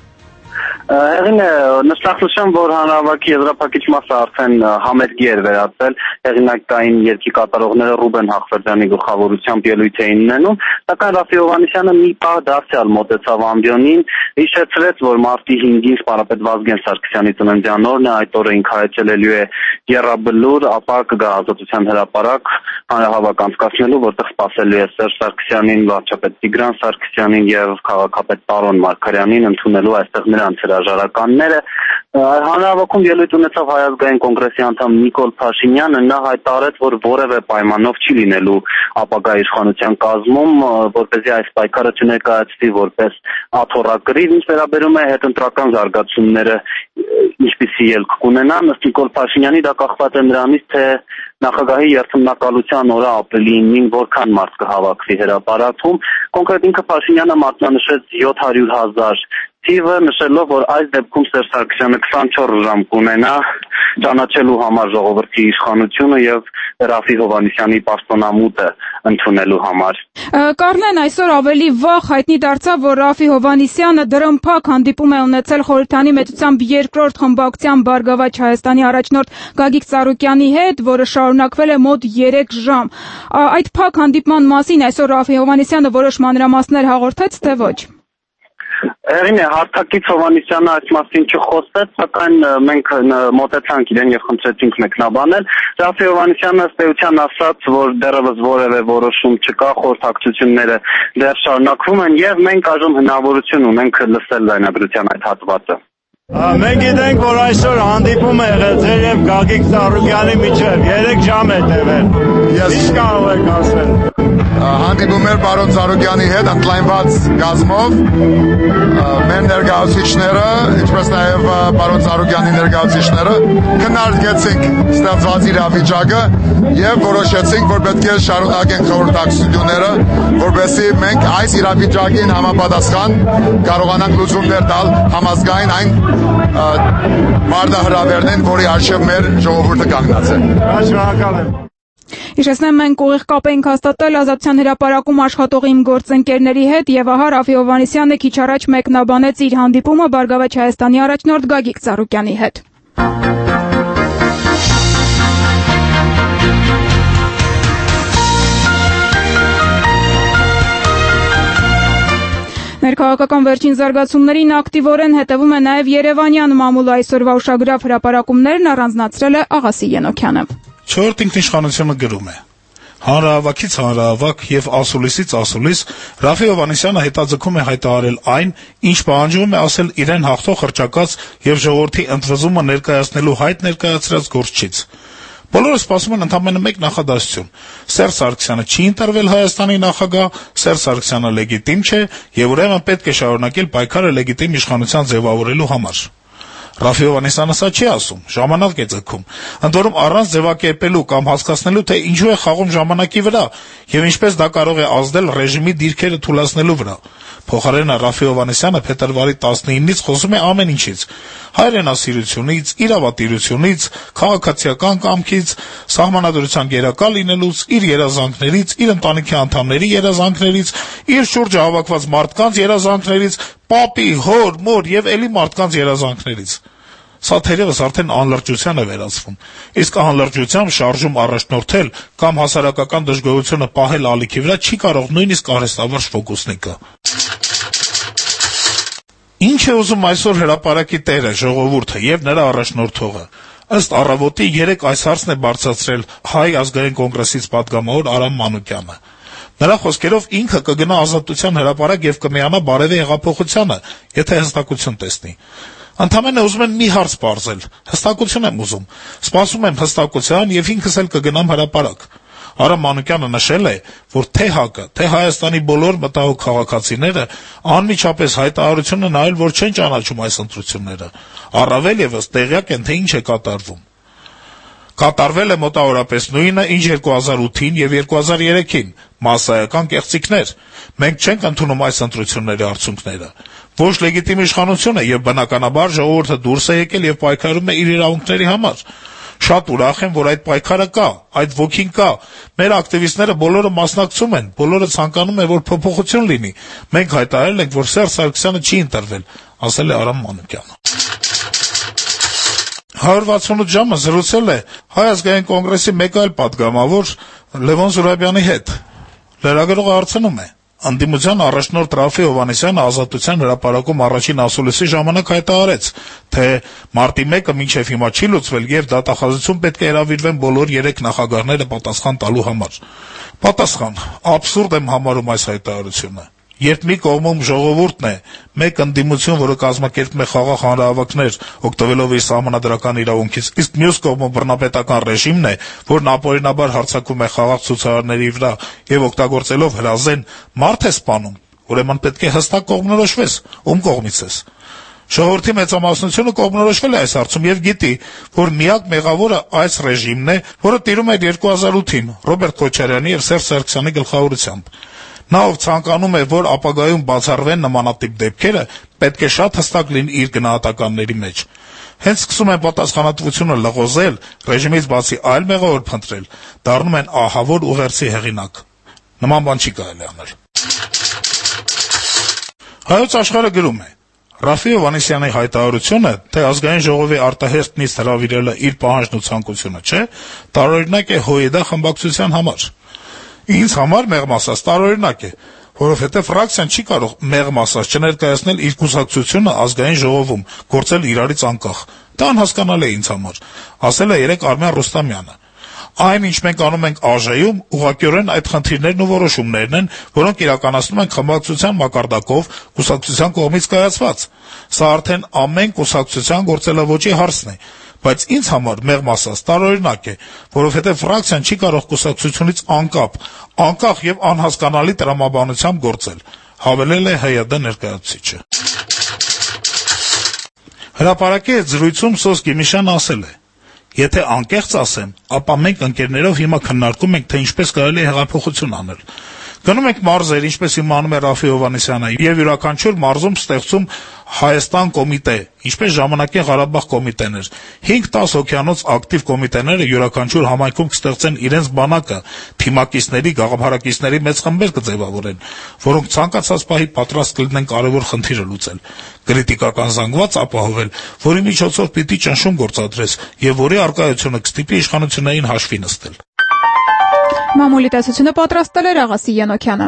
Հեղին նշանակություն, որ հանրահավաքի եզրափակիչ մասը արդեն համերգի էր վերածվել, հեղինակային երգի կատարողները Ռուբեն Հախվերդյանի գլխավորությամբ ելույթ էին ունենում, սակայն Ռաֆի Հովհաննիսյանը մի պահ դարձյալ մոտեցավ ամբիոնին, հիշեցրեց, որ մարտի 5-ին սպարապետ Վազգեն Սարգսյանի ծննդյան օրն է, այդ օրը ինքը հայտնվելու է Եռաբլուր, ապա կգա Ազատության հրապարակ հանրահավաք անցկացնելու, որտեղ սպասելու է Սերժ Սարգսյանին, վարչապետ Տիգրան Սարգսյանին եւ քաղաքապետ Տարոն Մարգարյանին ընդունելու այստեղ նրանց հրաժարականները։ Հանրահավաքում ելույթ ունեցավ Հայ ազգային կոնգրեսի անդամ Նիկոլ Փաշինյանը, նա հայտարարեց, որ որևէ պայմանով չի լինելու ապագա իշխանության կազմում, որպեսզի այս պայքարը չներկայացվի որպես աթոռակրիվ, ինչ վերաբերում է հետընտրական զարգացումները, ինչպիսի ելք կունենան, ըստ Նիկոլ Փաշինյանի դա կախված է նրանից, թե նախագահի երթմնակալության օրը ապրիլի 9-ին որքան մարդ կհավաքվի հրապարակում։ Կոնկրետ ինքը Փաշինյանը մատնանշեց 700,000 թիվը, նշելով, որ այս դեպքում Սերժ Սարգսյանը 24 ժամ կունենա ճանաչելու համար ժողովրդի իշխանությունը եւ Ռաֆի Հովհաննիսյանի պաշտոնամուտը ընդունելու համար։ Կարլեն, այսօր ավելի վաղ հայտնի դարձավ, որ Ռաֆի Հովհաննիսյանը դրամփակ հանդիպում է ունեցել Խորհրդանի մեծությամբ երկրորդ խմբակցության Բարգավաճ Հայաստանի առաջնորդ Գագիկ Ծառուկյանի հետ, որը շարունակվել է մոտ 3 ժամ։ Այդ փակ հանդիպման մասին այսօր Ռաֆի Հովհաննիսյանը որոշ մանրամասներ հաղորդեց, թե ոչ։ Հեղին է, հարթակից Հովհաննիսյանը այս մասին չխոսեց, սակայն մենք մոտեցանք իրեն եւ խնդրեցինք մեկնաբանել։ Ռաֆի Հովհաննիսյանը ըստ էության ասաց, որ դեռևս որևէ որոշում չկա, խորհրդակցությունները դեռ շարունակվում են եւ մենք այժմ հնարավորություն ունենք լսել լայնագրության այդ հատվածը։ Մենք գիտենք, որ այսօր հանդիպում է եղել ձեր եւ Գագիկ Ծառուկյանի միջև 3 ժամ է տևել։ Ինչ կարող եք ասել։ Հանդիպում էր պարոն Ծառուկյանի հետ ընդլայնված գազմով, մեր ներկայացուցիչները, ինչպես նաև պարոն Ծառուկյանի ներկայացուցիչները քննարկեցինք ստեղծված իրավիճակը եւ որոշեցինք, որ պետք է շարունակենք խորհրդակցությունները, որովհետեւ մենք այս իրավիճակին համապատասխան կարողանանք լուծումներ տալ համազգային այն մարդահրավերներին, որի արժեվ մեր ժողովուրդը կանգնած է։ Շնորհակալ եմ։ Հիշեցնեմ, մենք ուղիղ կապ ենք հաստատել Ազատության հրապարակում աշխատող իմ գործընկերների հետ եւ ահա Ռաֆի Հովհաննիսյանը քիչ առաջ մեկնաբանեց իր հանդիպումը Բարգավաճ Հայաստանի առաջնորդ Գագիկ Ծառուկյանի հետ։ Ներքաղաքական վերջին զարգացումներին ակտիվորեն հետևում է նաև Երևանյան մամուլը, այսօրվա ուշագրավ հրապարակումներն առանձնացրել է Աղասի Ենոքյանը։ 4 ինքնիշխանությունը գրում է. Հանրահավաքից հանրահավաք եւ ասուլիսից ասուլիս Ռաֆի Հովհաննիսյանը հետաձգում է հայտարարել այն, ինչ պահանջվում է ասել իրեն հաղթող հռչակած եւ ժողովրդի ընդվզումը ներկայացնելու հայտ ներկայացրած գործչից։ Բոլորը սպասում են ընդամենը մեկ նախադասություն. Սերժ Սարգսյանը չի ընտրվել Հայաստանի նախագահ, Սերժ Սարգսյանը լեգիտիմ չէ եւ ուրեմն պետք է շարունակել պայքարը լեգիտիմ իշխանության ձևավորելու համար։ Ռաֆի Հովհաննիսյանը սա չի ասում, ժամանակ է ձգում, ընդ որում առանց ձևակերպելու կամ հասկացնելու, թե ինչու է խաղում ժամանակի վրա եւ ինչպես դա կարող է ազդել ռեժիմի դիրքերը թուլացնելու վրա։ Փոխարենը Ռաֆի Հովհաննիսյանը փետրվարի 19-ից խոսում է ամեն ինչից՝ հայրենասիրությունից, իրավատիրությունից, քաղաքացիական կամքից, սահմանադրության գերակա լինելուց, իր երազանքներից, իր ընտանիքի անդամների երազանքներից, իր շուրջը հավաքված մարդկանց երազանքներից, պապի, հոր, մոր եւ էլի մարդկանց երազանքներից։ Սա թերևս արդեն անլրջության է վերածվում, իսկ անլրջությամբ շարժում առաջնորդել կամ հասարակական դժգոհությունը պահել ալիքի վրա չի կարող նույնիսկ արհեստավարժ ֆոկուսնիկը։ Ինչ է ուզում այսօր հրապարակի տերը, ժողովուրդը եւ նրա առաջնորդողը։ Ըստ առավոտի 3 այս հարցն է բարձրացրել Հայ ազգային կոնգրեսից պատգամավոր Արամ Մանուկյանը։ Նրա խոսքերով ինքը կգնա Ազատության հրապարակ եւ կմիանա բարևի հեղափոխությանը, եթե հստակություն տեսնի։ Ընդամենը ուզում եմ մի հարց պարզել, հստակություն եմ ուզում, սպասում եմ հստակության եւ ինքս էլ կգնամ հրապարակ։ Արամ Մանուկյանը նշել է, որ թե ՀԱԿ-ը, թե Հայաստանի բոլոր մտահոգ քաղաքացիները անմիջապես հայտարարությունը նայել, որ չեն ճանաչում այս ընտրությունները, առավել եւս տեղյակ են, թե ինչ է կատարվում։ Կատարվել է մոտավորապես նույնը, ինչ 2008-ին եւ 2003-ին, մասսայական կեղծիքներ։ Մենք չենք ընդունում այս ընտրությունների արդյունքները։ Ոչ լեգիտիմ իշխանություն է եւ բնականաբար ժողովուրդը դուրս է եկել եւ պայքարում է իր իրավունքների համար։ Շատ ուրախ եմ, որ այդ պայքարը կա, այդ ոգին կա։ Մեր ակտիվիստները բոլորը մասնակցում են, բոլորը ցանկանում են, որ փոփոխություն լինի։ Մենք հայտարարել ենք, որ Սերժ Սարգսյանը չի ընտրվել, ասել է Արամ Մանուկյանը։ 168 ժամը զրուցել է Հայ ազգային կոնգրեսի մեկ այլ պատգամավոր Լևոն Զուրաբյանի հետ։ Լրագրողը հարցնում է. Անդիմության առաջնորդ Ռաֆի Հովհաննիսյանը Ազատության հրապարակում առաջին ասուլիսի ժամանակ հայտարարեց, թե մարտի 1-ը մինչև հիմա չի լուծվել եւ դատախազություն պետք է հրավիրվեն բոլոր 3 նախագահները պատասխան տալու համար։ Պատասխան. Աբսուրդ եմ համարում այս հայտարարությունը։ Երբ մի կողմում ժողովուրդն է, մեկ ընդդիմություն, որը կազմակերպում է խաղաղ հանրահավաքներ, օգտվելով իր սահմանադրական իրավունքից, իսկ մյուս կողմում բռնապետական ռեժիմն է, որն ապօրինաբար հարձակվում է խաղաղ ցուցարարների վրա եւ օգտագործելով հրազեն մարդ է սպանում, ուրեմն պետք է հստակ կողմնորոշվես, ում կողմից ես։ Ժողովրդի մեծամասնությունը կողմնորոշվել է այս հարցում եւ գիտի, որ միակ մեղավորը այս ռեժիմն է, որը տիրում էր 2008-ին Ռոբերտ Քոչարյանի եւ Սերժ Սարգսյանի գլխավորությամբ։ Նա ով ցանկանում է, որ ապագայում բացառվեն նմանատիպ դեպքերը, պետք է շատ հստակ լինի իր գնահատականների մեջ։ Հենց սկսում են պատասխանատվությունը լղոզել, ռեժիմից բացի այլ մեղավոր փնտրել, դառնում են ահավոր ուղերձի հեղինակ։ Նման բան չի կարելի անել։ Հայոց աշխարհը գրում է. Ռաֆի Հովհաննիսյանի հայտարարությունը, թե ազգային ժողովի արտահերթ նիստ հրավիրելը իր պահանջն ու ցանկությունը չէ, տարօրինակ է ՀՅԴ խմբակցության համար։ Ինձ համար մեղմ ասած տարօրինակ է, որովհետև ֆրակցիան չի կարող մեղմ ասած չներկայացնել իր կուսակցությունը ազգային ժողովում, գործել իրարից անկախ։ Դա անհասկանալի է ինձ համար, ասել է երեկ Արմեն Ռուստամյանը։ Այն, ինչ մենք անում ենք ԱԺ-ում, ուղղակիորեն այդ խնդիրներն ու որոշումներն են, որոնք իրականացնում են խմբակցության մակարդակով, կուսակցության կողմից կայացված։ Սա արդեն ամեն կուսակցության գործելավոճի հարցն է, բայց ինձ համար մեղմ ասած տարօրինակ է, որովհետև ֆրակցիան չի կարող կուսակցությունից անկախ եւ անհասկանալի տրամաբանությամբ գործել, հավելել է ՀՅԴ ներկայացուցիչը։ Հրապարակի հետ զրույցում Սոս Գիմիշյանը ասել է. Եթե անկեղծ ասեմ, ապա մենք ընկերներով հիմա քննարկում ենք, թե ինչպես կարելի է հեղափոխություն անել։ Գնում ենք մարզեր, ինչպես իմանում է Ռաֆի Հովհաննիսյանը, եւ յուրաքանչյուր մարզում ստեղծում Հայաստան կոմիտե, ինչպես ժամանակին Ղարաբաղ կոմիտեն էր։ 5-10 հոգյանոց ակտիվ կոմիտեները յուրաքանչյուր համայնքում կստեղծեն իրենց բանակը, թիմակիցների, գաղափարակիցների մեծ խմբեր կձևավորեն, որոնք ցանկացած պահի պատրաստ կլինեն կարևոր խնդիրը լուծել, կրիտիկական զանգված ապահովել, որի միջոցով պիտի ճնշում գործադրես եւ որի արկայությունը կստիպի իշխանություններին հաշվի նստել։ Մամուլի տեսությունը պատրաստել էր Աղասի Յանոքյանը։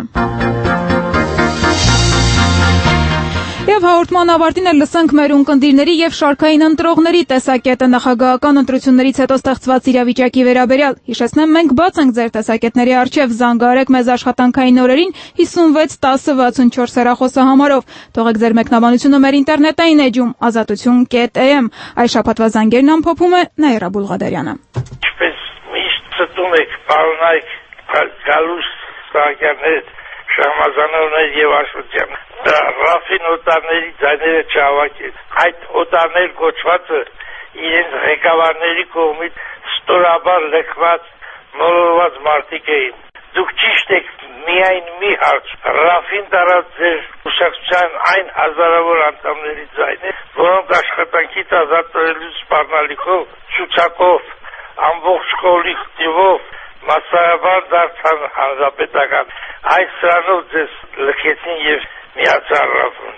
Եվ հաղորդման ավարտին էլ լսենք մեր ունկնդիրների եւ շարքային ընտրողների տեսակետը նախագահական ընտրություններից հետո ստեղծված իրավիճակի վերաբերյալ։ Հիշեցնեմ, մենք բաց ենք ձեր տեսակետների առջև, զանգահարեք մեզ աշխատանքային օրերին 56 10 64 հեռախոսահամարով։ Թողեք ձեր մեկնաբանությունը մեր ինտերնետային էջում azatutun.am։ Այս շաբաթվա զանգերն ամփոփում է Նաիրա Բուլղադարյանը։ Ինչպես միշտ ցտում եք, պարոնայք, գալուս Սահակյաններ, Շահմազանովներ եւ Աշոտյան։ Ռաֆին օտարների ձայները չհավաքեն։ Այդ օտարներ կոչվածը իրենց ղեկավարների կողմից ստորաբար լքված մոլորված մարդիկ էին։ Դուք ճիշտ եք, միայն մի հարց։ Ռաֆին տարած ձեր կուսակցության այն հազարավոր անդամների ձայները, որոնք աշխատանքից ազատվելու սպառնալիքով, ցուցակով, ամբողջ կոլեկտիվով մասսայաբար դարձան հանրապետական։ Այս սրանով ձեզ լքեցին եւ միացան Ռաֆին։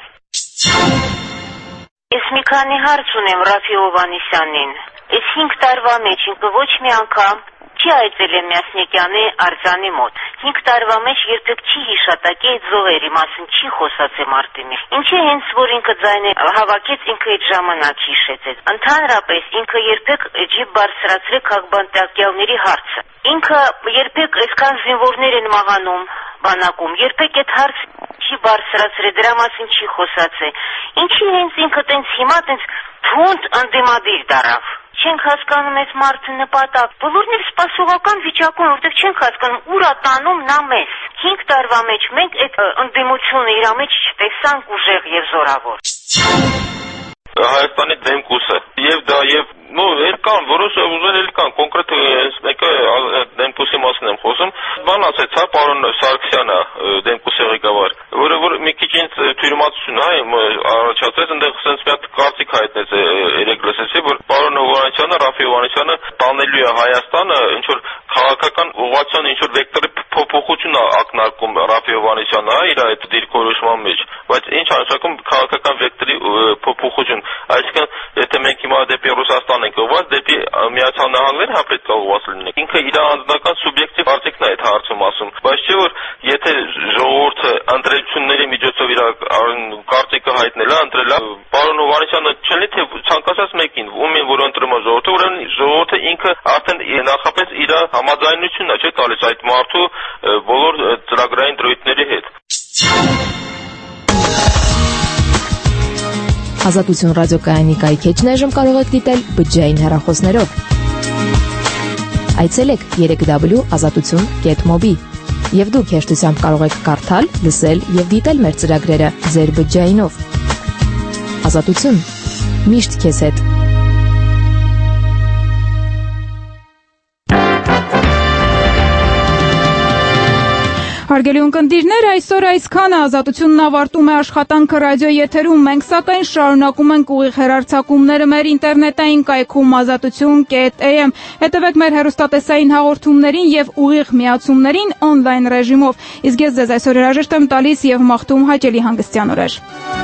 Ես մի քանի հարց ունեմ Ռաֆի Հովհաննիսյանին։ Այս 5 տարվա մեջ ինքը ոչ մի անգամ չի այցել է Միասնիկյանի արձանի մոտ։ 5 տարվա մեջ երբեք չի հիշատակի այդ զոհերի մասին, չի խոսացել մարտի։ Ինչի հենց որ ինքը ձայնը հավաքեց, ինքը այդ ժամանակ հիշեցեց։ Ընդհանրապես ինքը երբեք չի բարձրացրել քաղբանտակյալների հարցը։ Ինքը երբեք այսքան զինվորներ են մահանում բանակում, երբեք այդ հարց չի չի բարձրացրել, դրա մասին չի խոսացել։ Ինչի հենց ինքը տենց հիմա տենց թունդ ընդդիմադիր դարավ։ Չենք հասկանում այս մարդը նպատակ։ Բոլորն էլ սպասողական վիճակում, որտեղ չենք հասկանում ուր է տանում նա մեզ։ 5 տարվա մեջ մենք այդ ընդդիմությունը իր մեջ չտեսանք ուժեղ եւ զորավոր։ Հայաստանի դեմքուսը եւ դա եւ էլ կան որոշ ուժեր էլ կան կոնկրետ մեկը դեմքուսի մասին եմ խոսում բան ասեց հա պարոն Սարգսյանը դեմքուսի ղեկավար որը որ մի քիչ ինձ թյուրիմացություն հա առաջացեց այնտեղ sense մի հատ կարծիք հայտնեց երեք լսեցի որ պարոն Հովհաննիսյանը Ռաֆի Հովհաննիսյանը տանելու է Հայաստանը ինչ որ քաղաքական ուղղության ինչ որ վեկտորի փոփոխություն ակնարկում Ռաֆի Հովհաննիսյանը հա իր այդ դիրքորոշման մեջ բայց ինչ անշակում քաղաքական վեկտորի փոփոխություն այսինքն եթե մենք հիմա դեպի Ռուսաստան ենք ուղղված դեպի Միացյալ Նահանգներ հա պետք է ուղղված լինենք ինքը իր անձնական սուբյեկտիվ կարծիքն է այդ հարցում ասում բայց չէ որ եթե ժողովուրդը ընտրությունների միջոցով իր կարծիքը հայտնել է ընտրել է պարոն Հովհաննիսյանը չլինի թե ցանկացած մեկին ումին որ ընտրում է ժողովուրդը ուրեմն ժողովուրդը ինքը արդեն նախապես իր համաձայնությունն է չէ տալիս այդ մարդու բոլոր ծրագրային դրույթների հետ Ազատություն ռադիոկայանի կայքեջն այժմ կարող եք դիտել բջջային հեռախոսներով։ Այցելեք www.azatutun.mobi եւ դուք հեշտությամբ կարող եք կարդալ, լսել եւ դիտել մեր ծրագրերը ձեր բջջայինով։ Ազատություն։ Միշտ քեզ հետ։ Հարգելի ունկնդիրներ, այսօր այսքանը Ազատությունն ավարտում է աշխատանքը ռադիոյի եթերում, մենք սակայն շարունակում ենք ուղիղ հեռարձակումները մեր ինտերնետային կայքում azatutun.am, հետևեք մեր հեռուստատեսային հաղորդումներին եւ ուղիղ միացումներին on-line ռեժիմով, իսկ ես ձեզ այսօր հրաժեշտ եմ տալիս եւ մաղթում հաճելի հանգստյան օրեր։